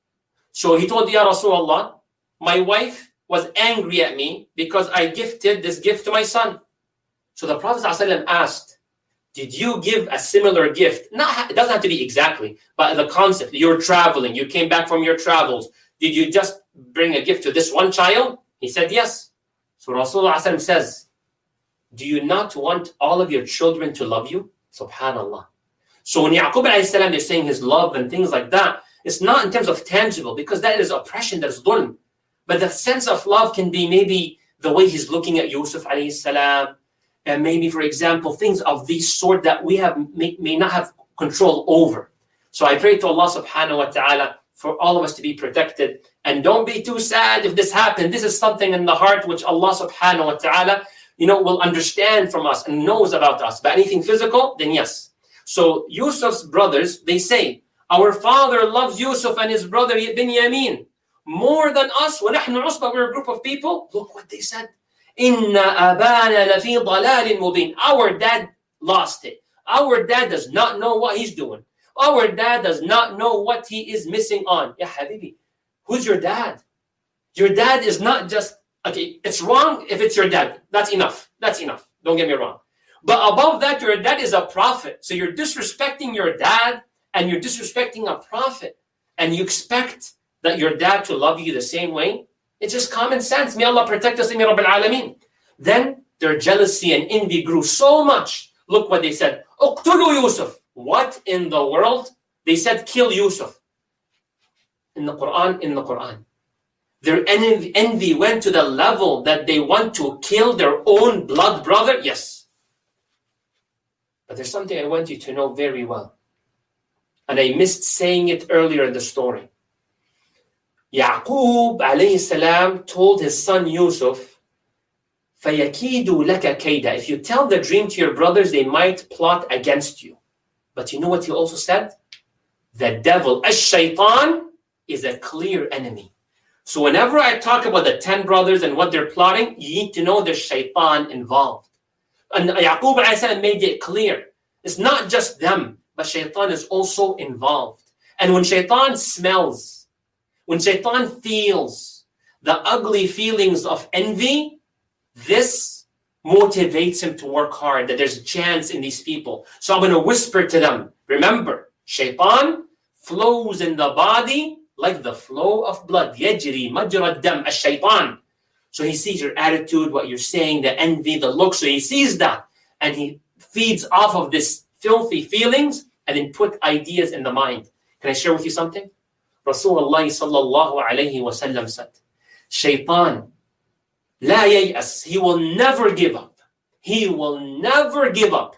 [SPEAKER 4] So he told, Ya Rasulullah, my wife was angry at me because I gifted this gift to my son. So the Prophet ﷺ asked, did you give a similar gift? Not, it doesn't have to be exactly, but the concept. You're traveling. You came back from your travels. Did you just bring a gift to this one child? He said, yes. So Rasulullah ﷺ says, do you not want all of your children to love you? Subhanallah. So when Yaqub alayhi salam, they're saying his love and things like that, it's not in terms of tangible, because that is oppression, that's dhulm. But the sense of love can be maybe the way he's looking at Yusuf alayhi salam, and maybe, for example, things of this sort that we have may, may not have control over. So I pray to Allah subhanahu wa ta'ala for all of us to be protected. And don't be too sad if this happened. This is something in the heart which Allah subhanahu wa ta'ala, you know, will understand from us and knows about us. But anything physical, then yes. So Yusuf's brothers, they say, our father loves Yusuf and his brother Binyamin more than us. وَنَحْنُ عُصْبَةٌ, we're a group of people. Look what they said. إِنَّ أَبَانَ لَفِي ضَلَالٍ مُبِينٍ. Our dad lost it. Our dad does not know what he's doing. Our dad does not know what he is missing on. Ya Habibi, who's your dad? Your dad is not just, okay, it's wrong if it's your dad. That's enough. That's enough. Don't get me wrong. But above that, your dad is a prophet. So you're disrespecting your dad and you're disrespecting a prophet. And you expect that your dad to love you the same way? It's just common sense. May Allah protect us, May Rabbil Alameen. Then their jealousy and envy grew so much. Look what they said. Uqtulu Yusuf. What in the world? They said, kill Yusuf. In the Quran, in the Quran. Their envy, envy went to the level that they want to kill their own blood brother? Yes. But there's something I want you to know very well. And I missed saying it earlier in the story. Yaqub alayhi salam told his son Yusuf, فَيَكِيدُ لَكَ كَيْدًا. If you tell the dream to your brothers, they might plot against you. But you know what he also said? The devil, ash-shaytan, is a clear enemy. So whenever I talk about the ten brothers and what they're plotting, you need to know there's shaitan involved. And Yaqub alayhi salam made it clear. It's not just them, but shaitan is also involved. And when shaitan smells, when shaitan feels the ugly feelings of envy, this motivates him to work hard, that there's a chance in these people. So I'm going to whisper to them, remember, shaitan flows in the body like the flow of blood. يَجْرِي مَجْرَى الدَّمْ الشَّيْطَانِ. So he sees your attitude, what you're saying, the envy, the look. So he sees that. And he feeds off of this filthy feelings and then put ideas in the mind. Can I share with you something? Rasulullah sallallahu alayhi wa sallam said, Shaitan, لا ييأس, he will never give up. He will never give up.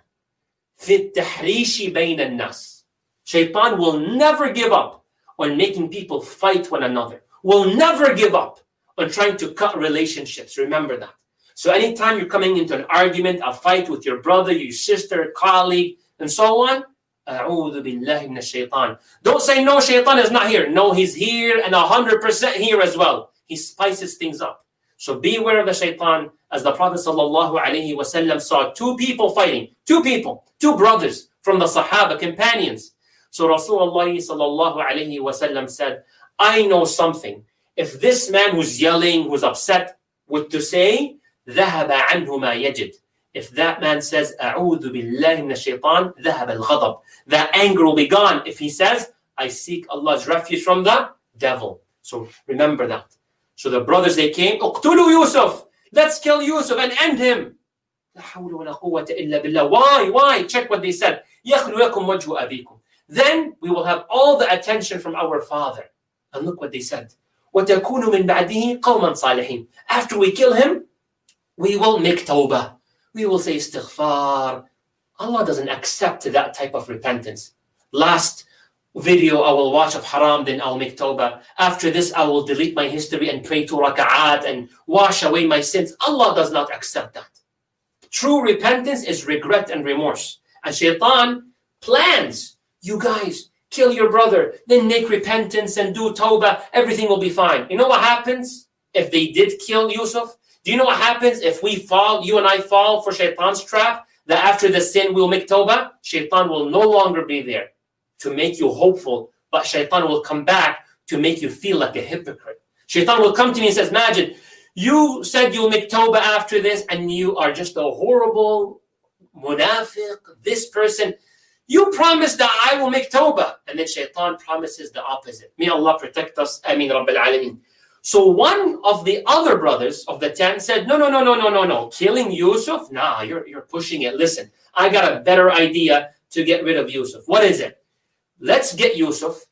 [SPEAKER 4] في التحريش بين الناس. Shaitan will never give up on making people fight one another. Will never give up on trying to cut relationships. Remember that. So anytime you're coming into an argument, a fight with your brother, your sister, colleague, and so on, أعوذ بالله من الشيطان. Don't say no, Shaitan is not here. No, he's here and one hundred percent here as well. He spices things up. So beware of the Shaitan, as the Prophet sallallahu alaihi wasallam saw two people fighting, two people, two brothers from the Sahaba, companions. So Rasulullah sallallahu alaihi wasallam said, I know something. If this man who's yelling, who's upset, were to say, ذهب عنه ما يجد. If that man says, أعوذ بالله من الشيطان, ذهب الغضب. That anger will be gone. If he says, I seek Allah's refuge from the devil. So remember that. So the brothers, they came, اقتلوا Yusuf. Let's kill Yusuf and end him. لا حول ولا قوة إلا بالله. Why? Why? Check what they said. يخلو لكم وجه أبيكم. Then we will have all the attention from our father. And look what they said. وتكون من بعده قوما صالحين. After we kill him, we will make tawbah. We will say istighfar. Allah doesn't accept that type of repentance. Last video I will watch of haram, then I'll make tawbah. After this, I will delete my history and pray two raka'at and wash away my sins. Allah does not accept that. True repentance is regret and remorse. And Shaitan plans, you guys, kill your brother, then make repentance and do tawbah. Everything will be fine. You know what happens if they did kill Yusuf? Do you know what happens if we fall, you and I fall for Shaitan's trap, that after the sin we'll make tawbah? Shaitan will no longer be there to make you hopeful, but Shaitan will come back to make you feel like a hypocrite. Shaitan will come to me and says, Majid, you said you'll make tawbah after this, and you are just a horrible munafiq, this person. You promised that I will make tawbah. And then Shaitan promises the opposite. May Allah protect us. Ameen Rabbil Alameen. So one of the other brothers of the ten said, no, no, no, no, no, no, no. Killing Yusuf? Nah, you're, you're pushing it. Listen, I got a better idea to get rid of Yusuf. What is it? Let's get Yusuf.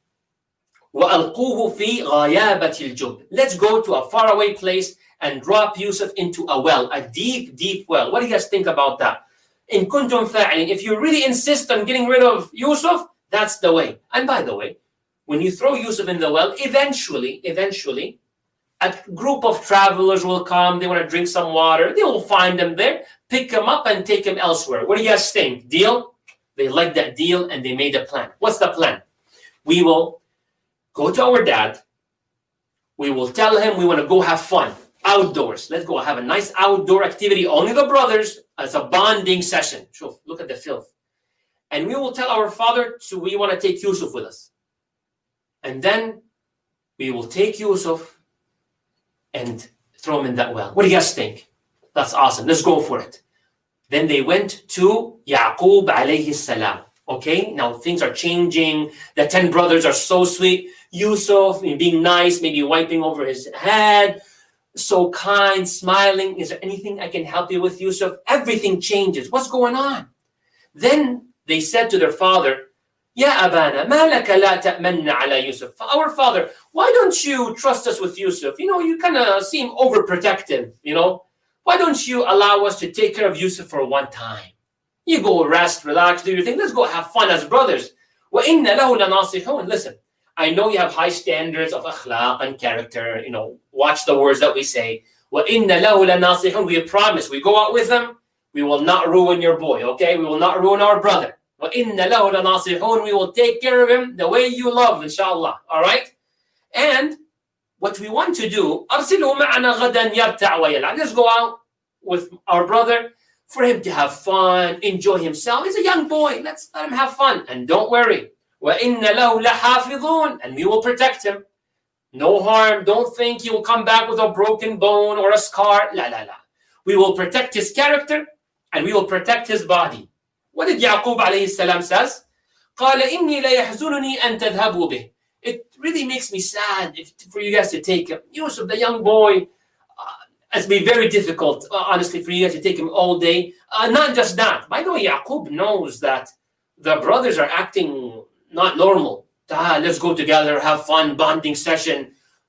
[SPEAKER 4] وَأَلْقُوهُ فِي غَيَابَةِ الْجُبِّ. Let's go to a faraway place and drop Yusuf into a well, a deep, deep well. What do you guys think about that? In kuntum fa'ilin, if you really insist on getting rid of Yusuf, that's the way. And by the way, when you throw Yusuf in the well, eventually, eventually, a group of travelers will come. They want to drink some water. They will find him there, pick him up, and take him elsewhere. What do you guys think? Deal? They liked that deal, and they made a plan. What's the plan? We will go to our dad. We will tell him we want to go have fun outdoors. Let's go have a nice outdoor activity. Only the brothers, as a bonding session. So look at the filth. And we will tell our father, so we want to take Yusuf with us. And then we will take Yusuf and throw him in that well. What do you guys think? That's awesome. Let's go for it. Then they went to Yaqub alayhi salam. Okay, now things are changing. The ten brothers are so sweet. Yusuf being nice, maybe wiping over his head. So kind, smiling. Is there anything I can help you with, Yusuf? Everything changes. What's going on? Then they said to their father, Ya Abana, ma laka la ta'manna ala Yusuf. Our father, why don't you trust us with Yusuf? You know, you kind of seem overprotective, you know. Why don't you allow us to take care of Yusuf for one time? You go rest, relax, do your thing. Let's go have fun as brothers. وَإِنَّ لَهُ لَنَاصِحُونَ. Listen, I know you have high standards of akhlaq and character. You know, watch the words that we say. وَإِنَّ لَهُ لَنَاصِحُونَ. We promise, we go out with him, we will not ruin your boy, okay? We will not ruin our brother. وَإِنَّ لَهُ لَنَاصِحُونَ. We will take care of him the way you love, inshallah. All right? And what we want to do, أَرْسِلُهُ مَعَنَا غَدًا يَرْتَعْ وَيَلْعَبْ. Let's go out with our brother for him to have fun, enjoy himself. He's a young boy. Let's let him have fun. And don't worry. وَإِنَّ لَهُ لَحَافِظُونَ. And we will protect him. No harm. Don't think he will come back with a broken bone or a scar. La, la, la. We will protect his character and we will protect his body. What did Yaqub alayhi salam says? قَالَ إِنِّي لَيَحْزُنُنِي أَن تَذْهَبُوا بِهِ. It really makes me sad if, for you guys to take him. Yusuf, the young boy, uh, it's been very difficult, uh, honestly, for you guys to take him all day. Uh, not just that. By the way, Yaqub knows that the brothers are acting not normal. Ah, let's go together, have fun, bonding session.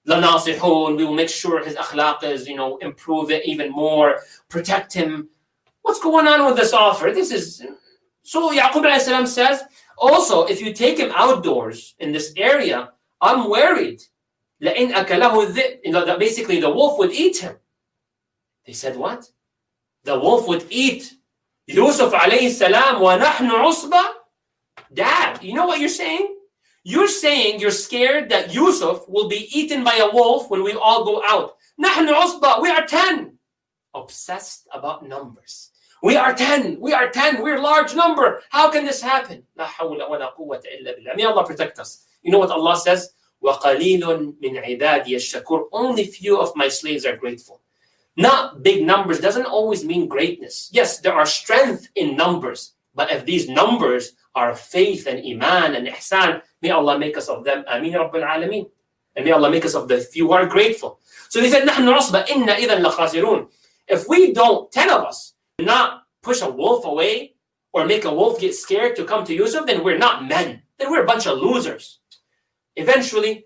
[SPEAKER 4] لَنَاصِحُونَ. We will make sure his akhlaq is, you know, improve it even more, protect him. What's going on with this offer? This is... So Yaqub alayhi salam says, also, if you take him outdoors in this area, I'm worried. لَإِنْ أَكَلَهُ الذِّئْبُ. That basically the wolf would eat him. They said, what? The wolf would eat Yusuf alayhi salam وَنَحْنُ عُصْبَةٌ. Dad, you know what you're saying? You're saying you're scared that Yusuf will be eaten by a wolf when we all go out. نَحْنُ عُصْبَةٌ. We are ten. Obsessed about numbers. We are ten. We are ten. We're a large number. How can this happen? لَا حَوْلَ وَلَا قُوَّةَ إِلَّا بِاللَّهِ. May Allah protect us. You know what Allah says? وَقَلِيلٌ مِّنْ عِبَادِيَ الشَّكُورِ. Only few of my slaves are grateful. Not big numbers doesn't always mean greatness. Yes, there are strength in numbers. But if these numbers are faith and iman and ihsan, may Allah make us of them. Ameen Rabbil Alameen. And may Allah make us of the few who are grateful. So they said, نَحْنُ عُصْبَةٌ إِنَّا إِذًا لَخَاسِرُونَ. If we don't, ten of us, not push a wolf away or make a wolf get scared to come to Yusuf, then we're not men. Then we're a bunch of losers. Eventually,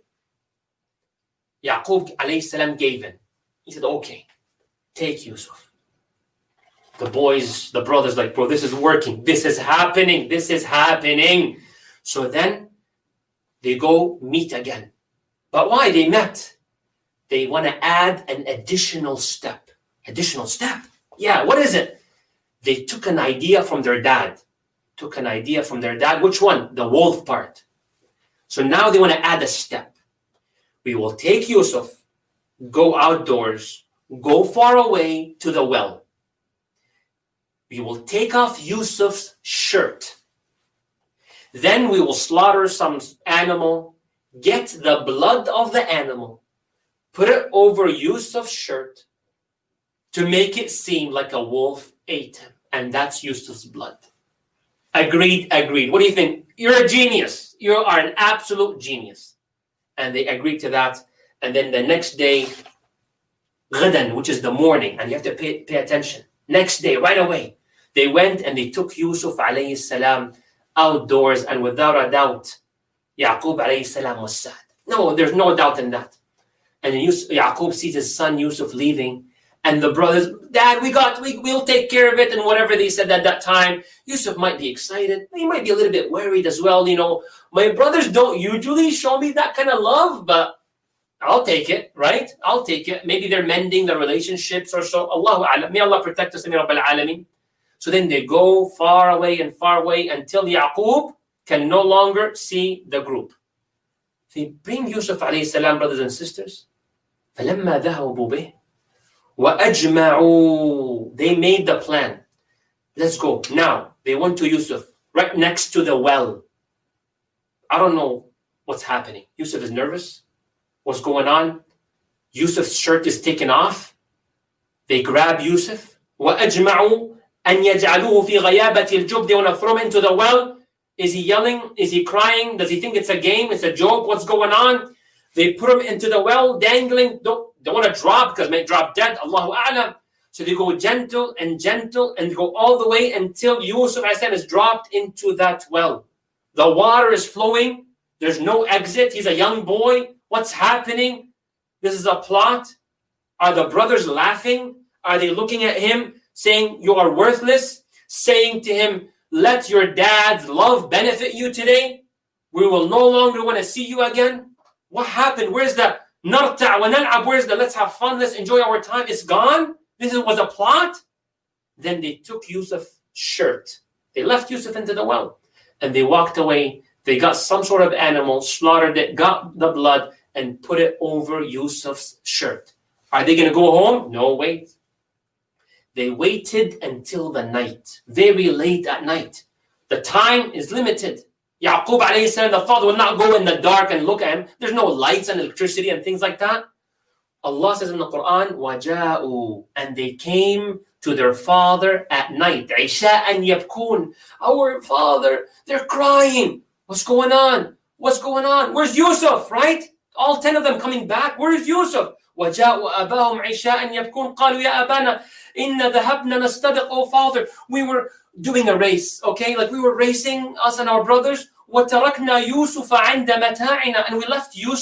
[SPEAKER 4] Yaqub alayhi salam gave in. He said, okay, take Yusuf. The boys, the brothers, like, bro, this is working. This is happening. This is happening. So then they go meet again. But why? They met. They want to add an additional step. Additional step? Yeah, what is it? They took an idea from their dad. Took an idea from their dad. Which one? The wolf part. So now they want to add a step. We will take Yusuf, go outdoors, go far away to the well. We will take off Yusuf's shirt. Then we will slaughter some animal, get the blood of the animal, put it over Yusuf's shirt to make it seem like a wolf ate him. And that's Yusuf's blood. Agreed, agreed. What do you think? You're a genius. You are an absolute genius. And they agreed to that. And then the next day, غدا, which is the morning, and you have to pay, pay attention. Next day, right away, they went and they took Yusuf alayhi salam outdoors, and without a doubt, Yaqub alayhi salam was sad. No, there's no doubt in that. And Yusuf, Yaqub sees his son Yusuf leaving, and the brothers, Dad, we got, we, we'll take care of it, and whatever they said at that time. Yusuf might be excited. He might be a little bit worried as well. You know, my brothers don't usually show me that kind of love, but I'll take it, right? I'll take it. Maybe they're mending the relationships or so. Allahu a'lam. May Allah protect us. May Rabbil Alameen. So then they go far away and far away until Yaqub can no longer see the group. They bring Yusuf alayhi salam, brothers and sisters. فَلَمَّا ذَهَبُوا بِهِ وَأَجْمَعُوا. They made the plan. Let's go. Now, they went to Yusuf, right next to the well. I don't know what's happening. Yusuf is nervous. What's going on? Yusuf's shirt is taken off. They grab Yusuf. وَأَجْمَعُوا أَنْ يَجْعَلُوهُ فِي غَيَابَةِ الْجُبِّ. They want to throw him into the well. Is he yelling? Is he crying? Does he think it's a game? It's a joke? What's going on? They put him into the well, dangling. Don't, don't want to drop because may drop dead. Allahu A'lam. So they go gentle and gentle and go all the way until Yusuf is dropped into that well. The water is flowing. There's no exit. He's a young boy. What's happening? This is a plot. Are the brothers laughing? Are they looking at him saying, you are worthless? Saying to him, let your dad's love benefit you today. We will no longer want to see you again. What happened? Where's the narta' wa nal'ab? Where's the let's have fun, let's enjoy our time? It's gone? This was a plot? Then they took Yusuf's shirt. They left Yusuf into the well. And they walked away. They got some sort of animal, slaughtered it, got the blood, and put it over Yusuf's shirt. Are they going to go home? No, wait. They waited until the night, very late at night. The time is limited. Yaqub alayhi salam, the father will not go in the dark and look at him. There's no lights and electricity and things like that. Allah says in the Quran, وَجَاءُوا. And they came to their father at night. عِشَاءً يَبْكُونَ. Our father, they're crying. What's going on? What's going on? Where's Yusuf, right? All ten of them coming back. Where's Yusuf? وَجَاءُوا أَبَاهُمْ عِشَاءً يَبْكُونَ قَالُوا يَا أَبَانَا إِنَّا ذَهَبْنَا نَسْتَبِقُ. Oh Father, we were doing a race, okay? Like we were racing, us and our brothers. وَتَرَكْنَا يُوسُفَ عِنْدَ مَتَاعِنَا. And we left Yusuf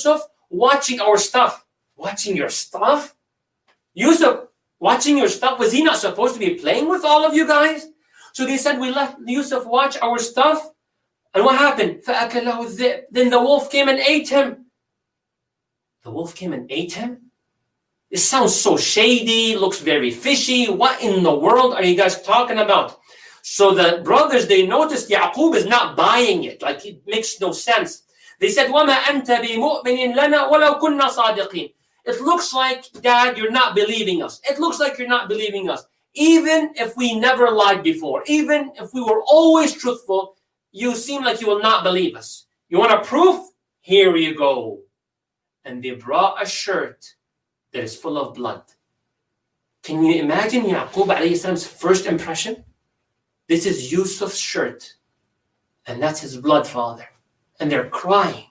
[SPEAKER 4] watching our stuff. Watching your stuff? Yusuf, watching your stuff? Was he not supposed to be playing with all of you guys? So they said, we let Yusuf watch our stuff. And what happened? فَأَكَلَهُ الذِّئْبُ. Then the wolf came and ate him. The wolf came and ate him? It sounds so shady, looks very fishy. What in the world are you guys talking about? So the brothers, they noticed Yaqub is not buying it. Like, it makes no sense. They said, وَمَا أَنْتَ بِمُؤْمِنٍ لَنَا وَلَوْ كُنَّا صَادِقِينَ. It looks like, Dad, you're not believing us. It looks like you're not believing us. Even if we never lied before, even if we were always truthful, you seem like you will not believe us. You want a proof? Here you go. And they brought a shirt that is full of blood. Can you imagine Yaqub alayhi salam's first impression? This is Yusuf's shirt. And that's his blood, father. And they're crying.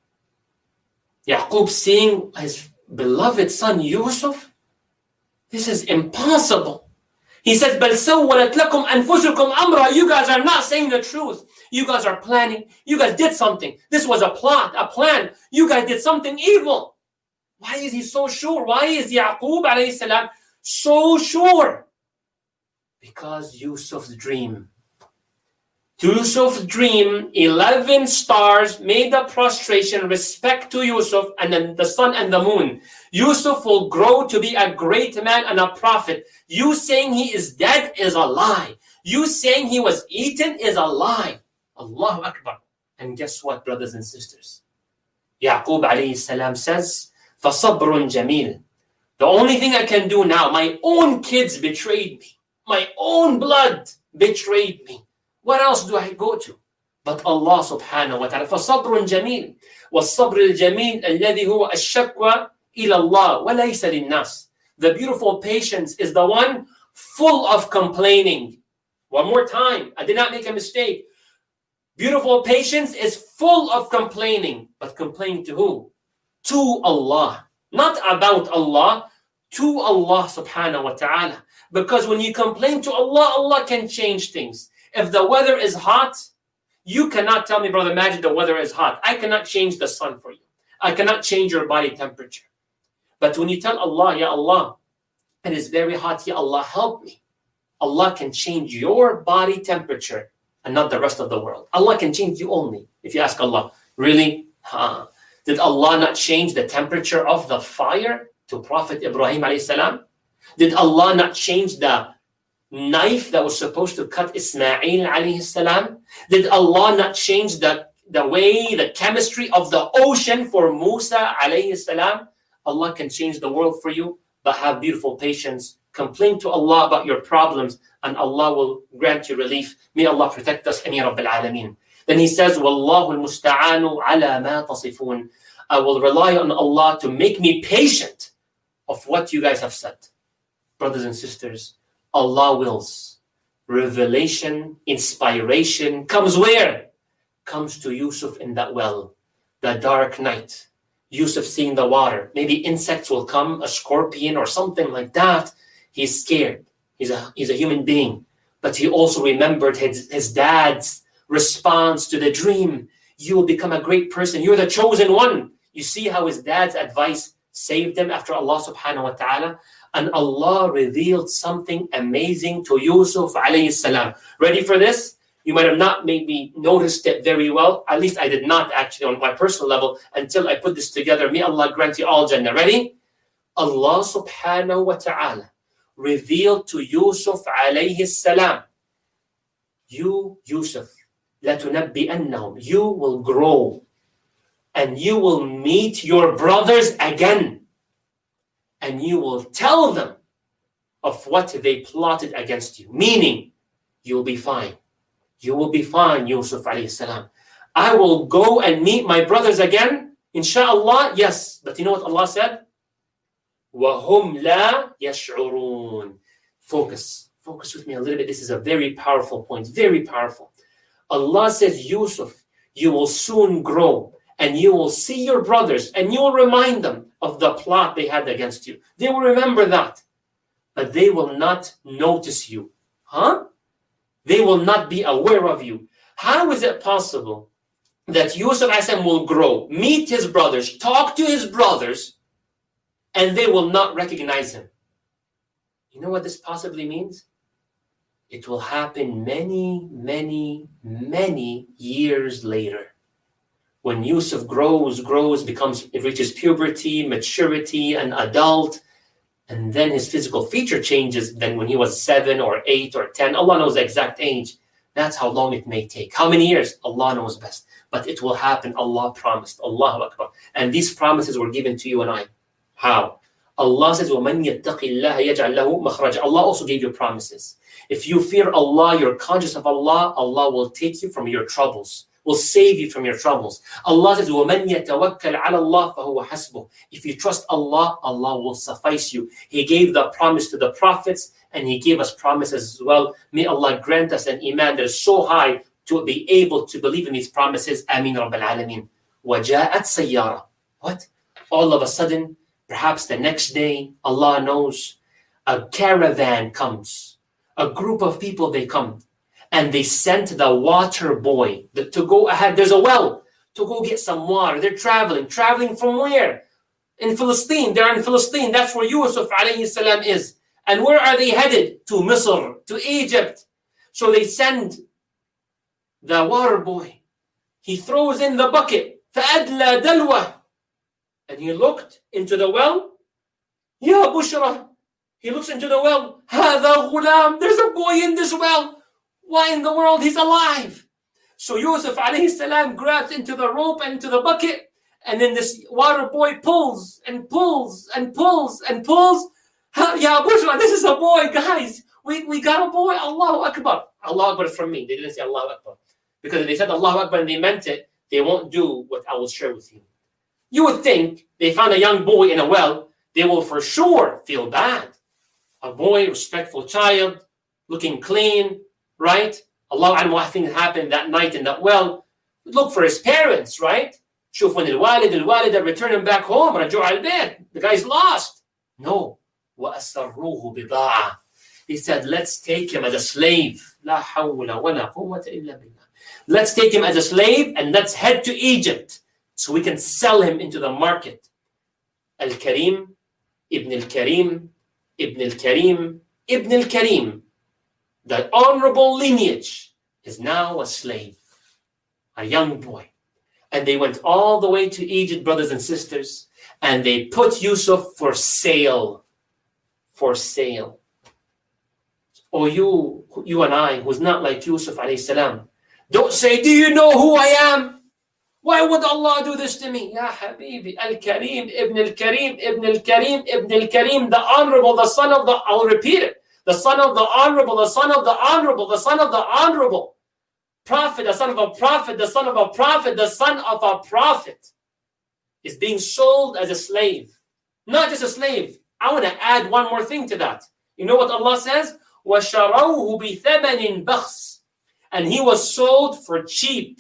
[SPEAKER 4] Yaqub seeing his beloved son Yusuf? This is impossible. He says, بَلْ سَوَّلَتْ لَكُمْ أَنفُسُكُمْ أَمْرًا. You guys are not saying the truth. You guys are planning. You guys did something. This was a plot, a plan. You guys did something evil. Why is he so sure? Why is Yaqub alayhi salam so sure? Because Yusuf's dream. Yusuf's dream, eleven stars made a prostration, respect to Yusuf, and then the sun and the moon. Yusuf will grow to be a great man and a prophet. You saying he is dead is a lie. You saying he was eaten is a lie. Allahu Akbar. And guess what, brothers and sisters? Yaqub alayhi salam says, فَصَبْرٌ جَمِيلٌ. The only thing I can do now, my own kids betrayed me. My own blood betrayed me. What else do I go to? But Allah subhanahu wa ta'ala. فَصَبْرٌ جَمِيلٌ. وَالصَّبْرِ الْجَمِيلُ الَّذِي هُوَ الشَّكْوَى إِلَى اللَّهِ وَلَيْسَ لِلنَّاسِ. The beautiful patience is the one full of complaining. One more time. I did not make a mistake. Beautiful patience is full of complaining. But complaining to who? To Allah. Not about Allah. To Allah subhanahu wa ta'ala. Because when you complain to Allah, Allah can change things. If the weather is hot, you cannot tell me, Brother Majid, the weather is hot. I cannot change the sun for you. I cannot change your body temperature. But when you tell Allah, Ya Allah, it is very hot, Ya Allah, help me. Allah can change your body temperature and not the rest of the world. Allah can change you only. If you ask Allah, really? Huh? Did Allah not change the temperature of the fire to Prophet Ibrahim alayhi salam? Did Allah not change the knife that was supposed to cut Ismail alayhi salam? Did Allah not change the, the way, the chemistry of the ocean for Musa alayhi salam? Allah can change the world for you, but have beautiful patience. Complain to Allah about your problems, and Allah will grant you relief. May Allah protect us, Ameen Rabbil Alameen. Then he says, Wallahu al-musta'anu ala ma tasifun. I will rely on Allah to make me patient of what you guys have said. Brothers and sisters, Allah wills. Revelation, inspiration comes where? Comes to Yusuf in that well. The dark night. Yusuf seeing the water. Maybe insects will come, a scorpion or something like that. He's scared. He's a, he's a human being. But he also remembered his, his dad's response to the dream. You will become a great person. You're the chosen one. You see how his dad's advice saved him after Allah subhanahu wa ta'ala. And Allah revealed something amazing to Yusuf alayhi salam. Ready for this? You might have not maybe noticed it very well. At least I did not actually on my personal level until I put this together. May Allah grant you all Jannah. Ready? Allah subhanahu wa ta'ala revealed to Yusuf alayhi salam. You, Yusuf, لَتُنَبِّئَنَّهُمْ. You will grow and you will meet your brothers again. And you will tell them of what they plotted against you. Meaning, you'll be fine. You will be fine, Yusuf alayhi salam. I will go and meet my brothers again. Insha'Allah, yes. But you know what Allah said? وَهُمْ لَا يَشْعُرُونَ. Focus. Focus with me a little bit. This is a very powerful point. Very powerful. Allah says, Yusuf, you will soon grow. And you will see your brothers. And you will remind them of the plot they had against you. They will remember that. But they will not notice you. Huh? They will not be aware of you. How is it possible that Yusuf alayhi salam will grow, meet his brothers, talk to his brothers, and they will not recognize him. You know what this possibly means? It will happen many, many, many years later. When Yusuf grows, grows, becomes, it reaches puberty, maturity, an adult, and then his physical feature changes than when he was seven or eight or ten. Allah knows the exact age. That's how long it may take. How many years? Allah knows best. But it will happen. Allah promised. Allahu Akbar. And these promises were given to you and I. How? Allah says, وَمَنْ يَتَّقِ اللَّهَ يَجْعَلْ لَهُ مَخْرَجًا. Allah also gave you promises. If you fear Allah, you're conscious of Allah, Allah will take you from your troubles, will save you from your troubles. Allah says, وَمَنْ يَتَوَكَّلْ عَلَى اللَّهِ فَهُوَ حَسْبُهُ. If you trust Allah, Allah will suffice you. He gave the promise to the prophets, and He gave us promises as well. May Allah grant us an iman that is so high to be able to believe in these promises. Ameen Rabbil Alameen. وَجَاءَتْ سَيَّارَةٌ. What? All of a sudden, perhaps the next day, Allah knows, a caravan comes. A group of people, they come. And they sent the water boy to go ahead. There's a well to go get some water. They're traveling. Traveling from where? In Palestine. They're in Palestine. That's where Yusuf alayhi salam is. And where are they headed? To Misr, to Egypt. So they send the water boy. He throws in the bucket. فَأَدْلَى دَلْوَةً. And he looked into the well. Ya Bushra. He looks into the well. هَذَا غُلَامٌ. There's a boy in this well. Why in the world? He's alive. So Yusuf alayhi salam grabs into the rope and into the bucket. And then this water boy pulls and pulls and pulls and pulls. Ya Bushra, this is a boy, guys. We, we got a boy. Allahu Akbar. Allahu Akbar from me. They didn't say Allahu Akbar. Because if they said Allahu Akbar and they meant it, they won't do what I will share with you. You would think they found a young boy in a well, they will for sure feel bad. A boy, respectful child, looking clean, right? Allah alam what thing happened that night in that well. Look for his parents, right? شوف when الوالد الوالدة return him back home. رجوع البيت. The guy's lost. No. وَأَسَرُّوهُ بِضَاعَةً. He said, let's take him as a slave. لا حول ولا قوة إلا بالله. Let's take him as a slave and let's head to Egypt so we can sell him into the market. Al-Karim, Ibn al-Karim, Ibn al-Karim, Ibn al-Karim. The honorable lineage is now a slave, a young boy. And they went all the way to Egypt, brothers and sisters, and they put Yusuf for sale. For sale. Or you, you and I, who's not like Yusuf alayhi salam, don't say, do you know who I am? Why would Allah do this to me? Ya Habibi, Al-Karim, Ibn al-Karim, Ibn al-Karim, Ibn al-Karim, the honorable, the son of the, I'll repeat it, the son of the honorable, the son of the honorable, the son of the honorable, prophet, the son of a prophet, the son of a prophet, the son of a prophet is being sold as a slave. Not just a slave. I want to add one more thing to that. You know what Allah says? وَشَرَوْهُ بِثَمَنٍ بَخْسٍ. And he was sold for cheap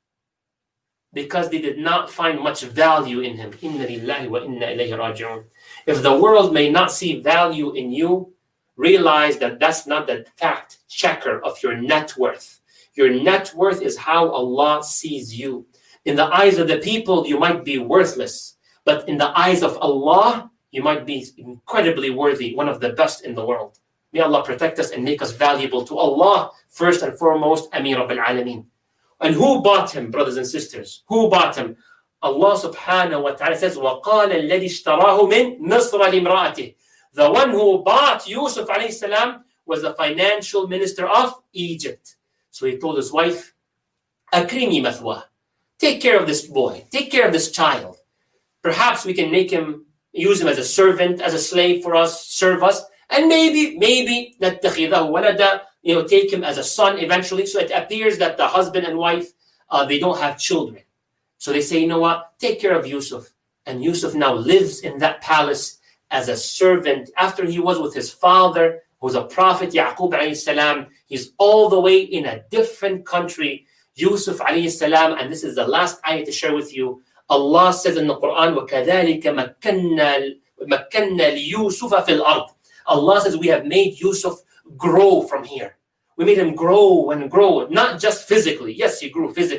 [SPEAKER 4] because they did not find much value in him. إِنَّ لِلَّهِ وَإِنَّ إِلَيْهِ رَاجِعُونَ. If the world may not see value in you, realize that that's not the fact checker of your net worth. Your net worth is how Allah sees you. In the eyes of the people, you might be worthless. But in the eyes of Allah, you might be incredibly worthy, one of the best in the world. May Allah protect us and make us valuable to Allah, first and foremost. Ameen Rabbil Alameen. And who bought him, brothers and sisters? Who bought him? Allah subhanahu wa ta'ala says, وَقَالَ الَّذِي اشْتَرَاهُ مِنْ مِصْرَ لِامْرَأَتِهِ. The one who bought Yusuf alayhi salam was the financial minister of Egypt. So he told his wife, أَكْرِمِي مَثْوَاهُ. Take care of this boy. Take care of this child. Perhaps we can make him, use him as a servant, as a slave for us, serve us. And maybe, maybe, نَتَّخِذَهُ وَلَدًا, you know, take him as a son eventually. So it appears that the husband and wife, uh, they don't have children. So they say, you know what, take care of Yusuf. And Yusuf now lives in that palace as a servant. After he was with his father, who was a prophet, Yaqub alayhi salam, he's all the way in a different country, Yusuf alayhi salam. And this is the last ayah to share with you. Allah says in the Quran, وَكَذَلِكَ مَكَّنَّا لِيُوسُفَ فِي الْأَرْضِ. Allah says we have made Yusuf grow from here. We made him grow and grow, not just physically. Yes, he grew physically,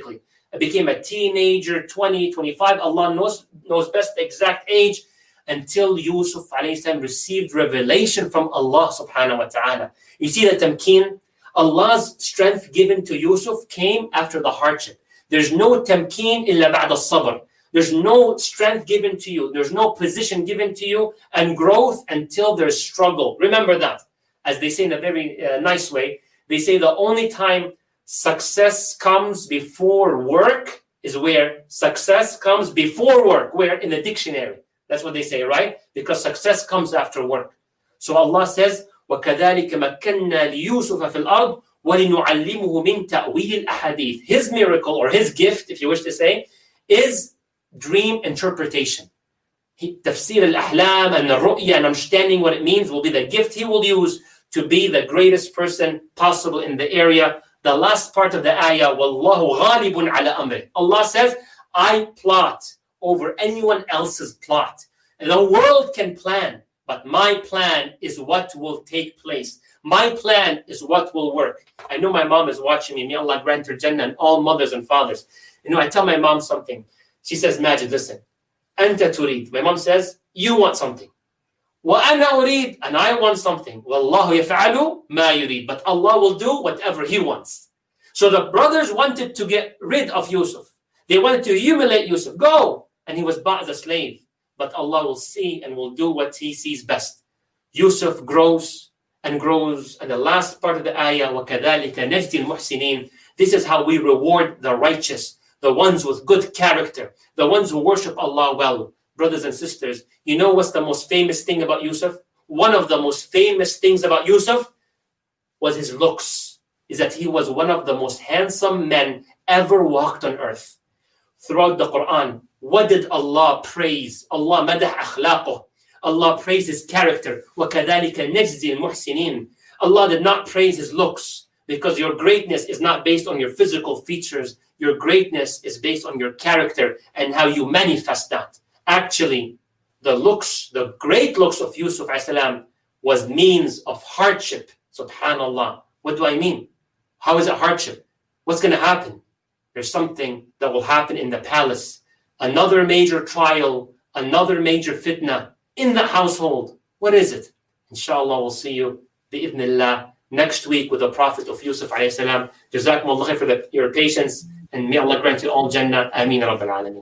[SPEAKER 4] became a teenager, twenty, twenty-five. Allah knows, knows best the exact age, until Yusuf alayhi salam received revelation from Allah subhanahu wa ta'ala. You see the tamkeen? Allah's strength given to Yusuf came after the hardship. There's no tamkeen illa ba'da sabr. There's no strength given to you. There's no position given to you and growth until there's struggle. Remember that. As they say in a very uh, nice way, they say the only time success comes before work is where success comes before work, where in the dictionary. That's what they say, right? Because success comes after work. So Allah says, وَكَذَلِكَ مَكَّنَّا لِيُوسُفَ فِي الْأَرْضِ وَلِنُعَلِّمُهُ مِنْ تَأْوِيلِ الْأَحَادِيثِ. His miracle, or his gift, if you wish to say, is dream interpretation. Tafsir al-ahlam and al-ru'ya, and understanding what it means, will be the gift he will use to be the greatest person possible in the area. The last part of the ayah, وَاللَّهُ غَالِبٌ عَلَى أَمْرِهِ. Allah says, I plot over anyone else's plot. And the world can plan, but my plan is what will take place. My plan is what will work. I know my mom is watching me. May Allah grant her Jannah, and all mothers and fathers. You know, I tell my mom something. She says, Majid, listen. Anta turid. My mom says, you want something. Wa ana urid. And I want something. Wallahu yaf'alu ma yurid. But Allah will do whatever He wants. So the brothers wanted to get rid of Yusuf. They wanted to humiliate Yusuf. Go. And he was bought as a slave. But Allah will see and will do what He sees best. Yusuf grows and grows. And the last part of the ayah, وَكَذَلِكَ نَجْزِي الْمُحْسِنِينَ. This is how we reward the righteous, the ones with good character, the ones who worship Allah well. Brothers and sisters, you know what's the most famous thing about Yusuf? One of the most famous things about Yusuf was his looks. Is that he was one of the most handsome men ever walked on earth. Throughout the Quran, what did Allah praise? Allah madah akhlaqah. Allah praised his character. وَكَذَلِكَ نَجْزِي الْمُحْسِنِينَ. Allah did not praise his looks, because your greatness is not based on your physical features. Your greatness is based on your character and how you manifest that. Actually, the looks, the great looks of Yusuf alayhi salam was means of hardship. Subhanallah. What do I mean? How is it hardship? What's going to happen? There's something that will happen in the palace. Another major trial, another major fitna in the household. What is it? Inshallah, we'll see you bi'idhnillah next week with the Prophet of Yusuf alayhi salam. Jazakumullah khair for the, your patience, and may Allah grant you all Jannah. Ameen Rabbil Alameen.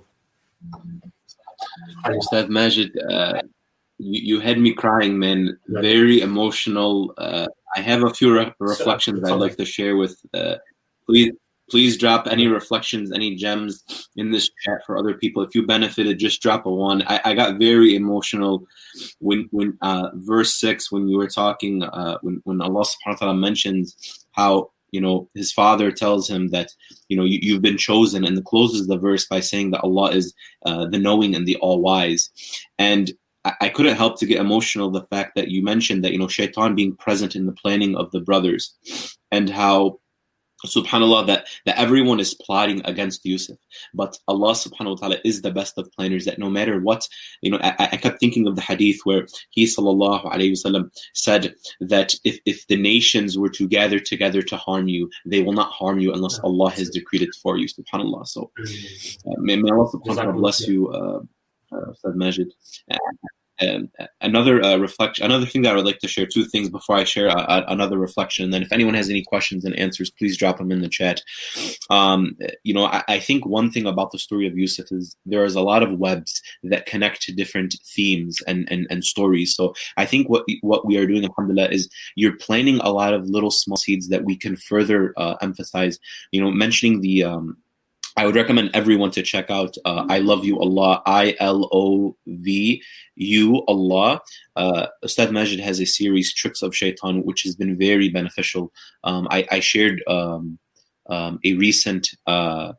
[SPEAKER 2] Ustad Majid, uh, you, you had me crying, man. Very emotional. Uh, I have a few re- reflections I'd like to share with. Uh, please, please drop any reflections, any gems in this chat for other people. If you benefited, just drop a one. I, I got very emotional when when uh, verse six, when you were talking, uh, when when Allah Subhanahu wa Taala mentions how, you know, his father tells him that, you know, you, you've been chosen, and closes the verse by saying that Allah is uh, the knowing and the all-wise. And I, I couldn't help to get emotional the fact that you mentioned that, you know, shaitan being present in the planning of the brothers, and how, subhanAllah, that, that everyone is plotting against Yusuf. But Allah subhanahu wa ta'ala is the best of planners, that no matter what, you know, I, I kept thinking of the hadith where he sallallahu alayhi wasallam said that if, if the nations were to gather together to harm you, they will not harm you unless Allah has decreed it for you, subhanAllah. So uh, may, may Allah subhanahu wa ta'ala bless you, uh, uh, Ustad Majid. Uh, Um, another uh, reflection, another thing that I would like to share, two things before I share a, a, another reflection. And then if anyone has any questions and answers, please drop them in the chat. Um, you know, I, I think one thing about the story of Yusuf is there is a lot of webs that connect to different themes and, and, and stories. So I think what, what we are doing, alhamdulillah, is you're planting a lot of little small seeds that we can further uh, emphasize, you know, mentioning the, um, I would recommend everyone to check out uh, I Love You Allah, I L O V U Allah. Uh, Ustad Majid has a series, Tricks of Shaitan, which has been very beneficial. Um, I, I shared um, um, a recent uh,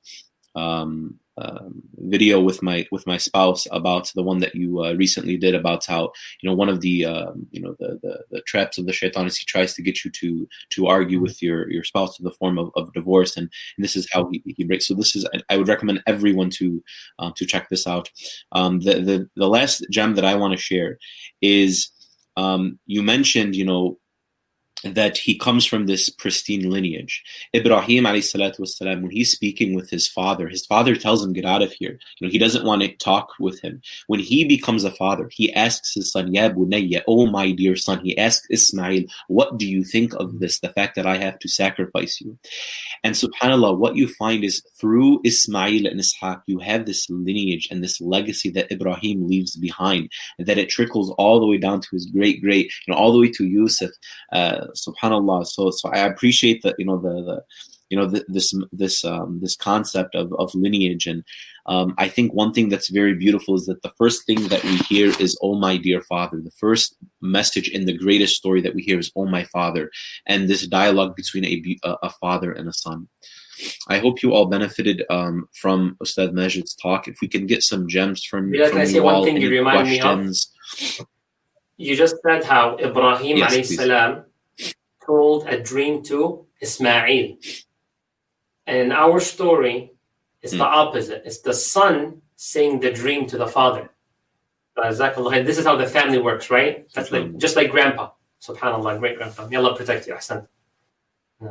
[SPEAKER 2] um, um, video with my with my spouse about the one that you uh, recently did, about how, you know, one of the um, you know the, the the traps of the shaitan is he tries to get you to to argue with your your spouse to the form of, of divorce, and, and this is how he, he breaks. So this is, I would recommend everyone to um, to check this out. Um, the the the last gem that I want to share is um, you mentioned, you know, that he comes from this pristine lineage. Ibrahim alayhi salatu wasalam, when he's speaking with his father, his father tells him, get out of here. You know, he doesn't want to talk with him. When he becomes a father, he asks his son, Ya bunayya, oh my dear son, he asks Ismail, what do you think of this, the fact that I have to sacrifice you? And subhanAllah, what you find is through Ismail and Ishaq, you have this lineage and this legacy that Ibrahim leaves behind, and that it trickles all the way down to his great, great, you know, all the way to Yusuf. Uh, subhanallah. So, so I appreciate that, you know, the, the you know, the, this, this, um, this concept of, of lineage. And, um, I think one thing that's very beautiful is that the first thing that we hear is, oh, my dear father. The first message in the greatest story that we hear is, oh, my father. And this dialogue between a, a father and a son. I hope you all benefited, um, from Ustad Majid's talk. If we can get some gems from,
[SPEAKER 4] yeah,
[SPEAKER 2] from
[SPEAKER 4] can I
[SPEAKER 2] you
[SPEAKER 4] say one
[SPEAKER 2] all,
[SPEAKER 4] thing you remind
[SPEAKER 2] questions.
[SPEAKER 4] me of? You just said how Ibrahim
[SPEAKER 2] Yes,
[SPEAKER 4] alayhi salam told a dream to Ismail. And in our story, it's mm. the opposite. It's the son saying the dream to the father. This is how the family works, right? That's like just like grandpa. Subhanallah, great grandpa. May Allah protect you. Ahsan. Yeah.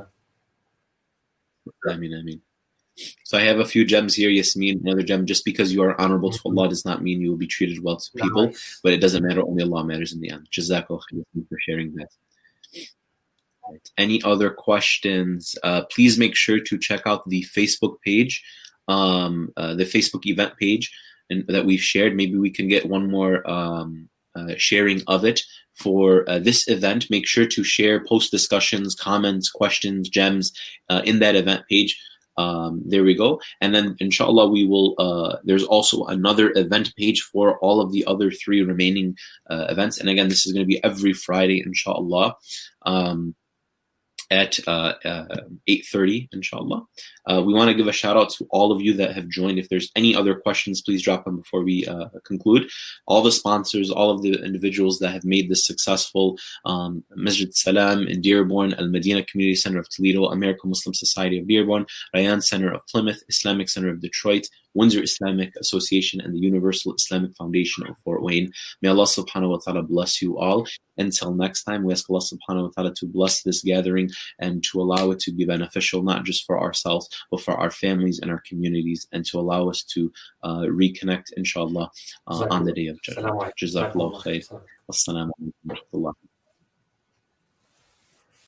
[SPEAKER 2] I mean, I mean. So I have a few gems here, Yasmin. Another gem. Just because you are honorable to Allah does not mean you will be treated well to people. Nice. But it doesn't matter. Only Allah matters in the end. Jazakallah khair for sharing that. Right. Any other questions? Uh, please make sure to check out the Facebook page, um, uh, the Facebook event page, and that we've shared. Maybe we can get one more um, uh, sharing of it for uh, this event. Make sure to share, post discussions, comments, questions, gems uh, in that event page. Um, there we go. And then inshallah we will, uh, there's also another event page for all of the other three remaining uh, events. And again, this is going to be every Friday, inshallah. Um, at uh, uh, eight thirty, inshallah. Uh, we want to give a shout out to all of you that have joined. If there's any other questions, please drop them before we uh, conclude. All the sponsors, all of the individuals that have made this successful, um, Masjid Salam in Dearborn, Al-Madinah Community Center of Toledo, American Muslim Society of Dearborn, Rayyan Center of Plymouth, Islamic Center of Detroit, Windsor Islamic Association, and the Universal Islamic Foundation of Fort Wayne. May Allah subhanahu wa ta'ala bless you all. Until next time, we ask Allah subhanahu wa ta'ala to bless this gathering and to allow it to be beneficial, not just for ourselves, but for our families and our communities, and to allow us to uh, reconnect, inshallah, uh, on the day of Judgment. Jazakallah khair. Wassalamu alaikum wa rahmatullah.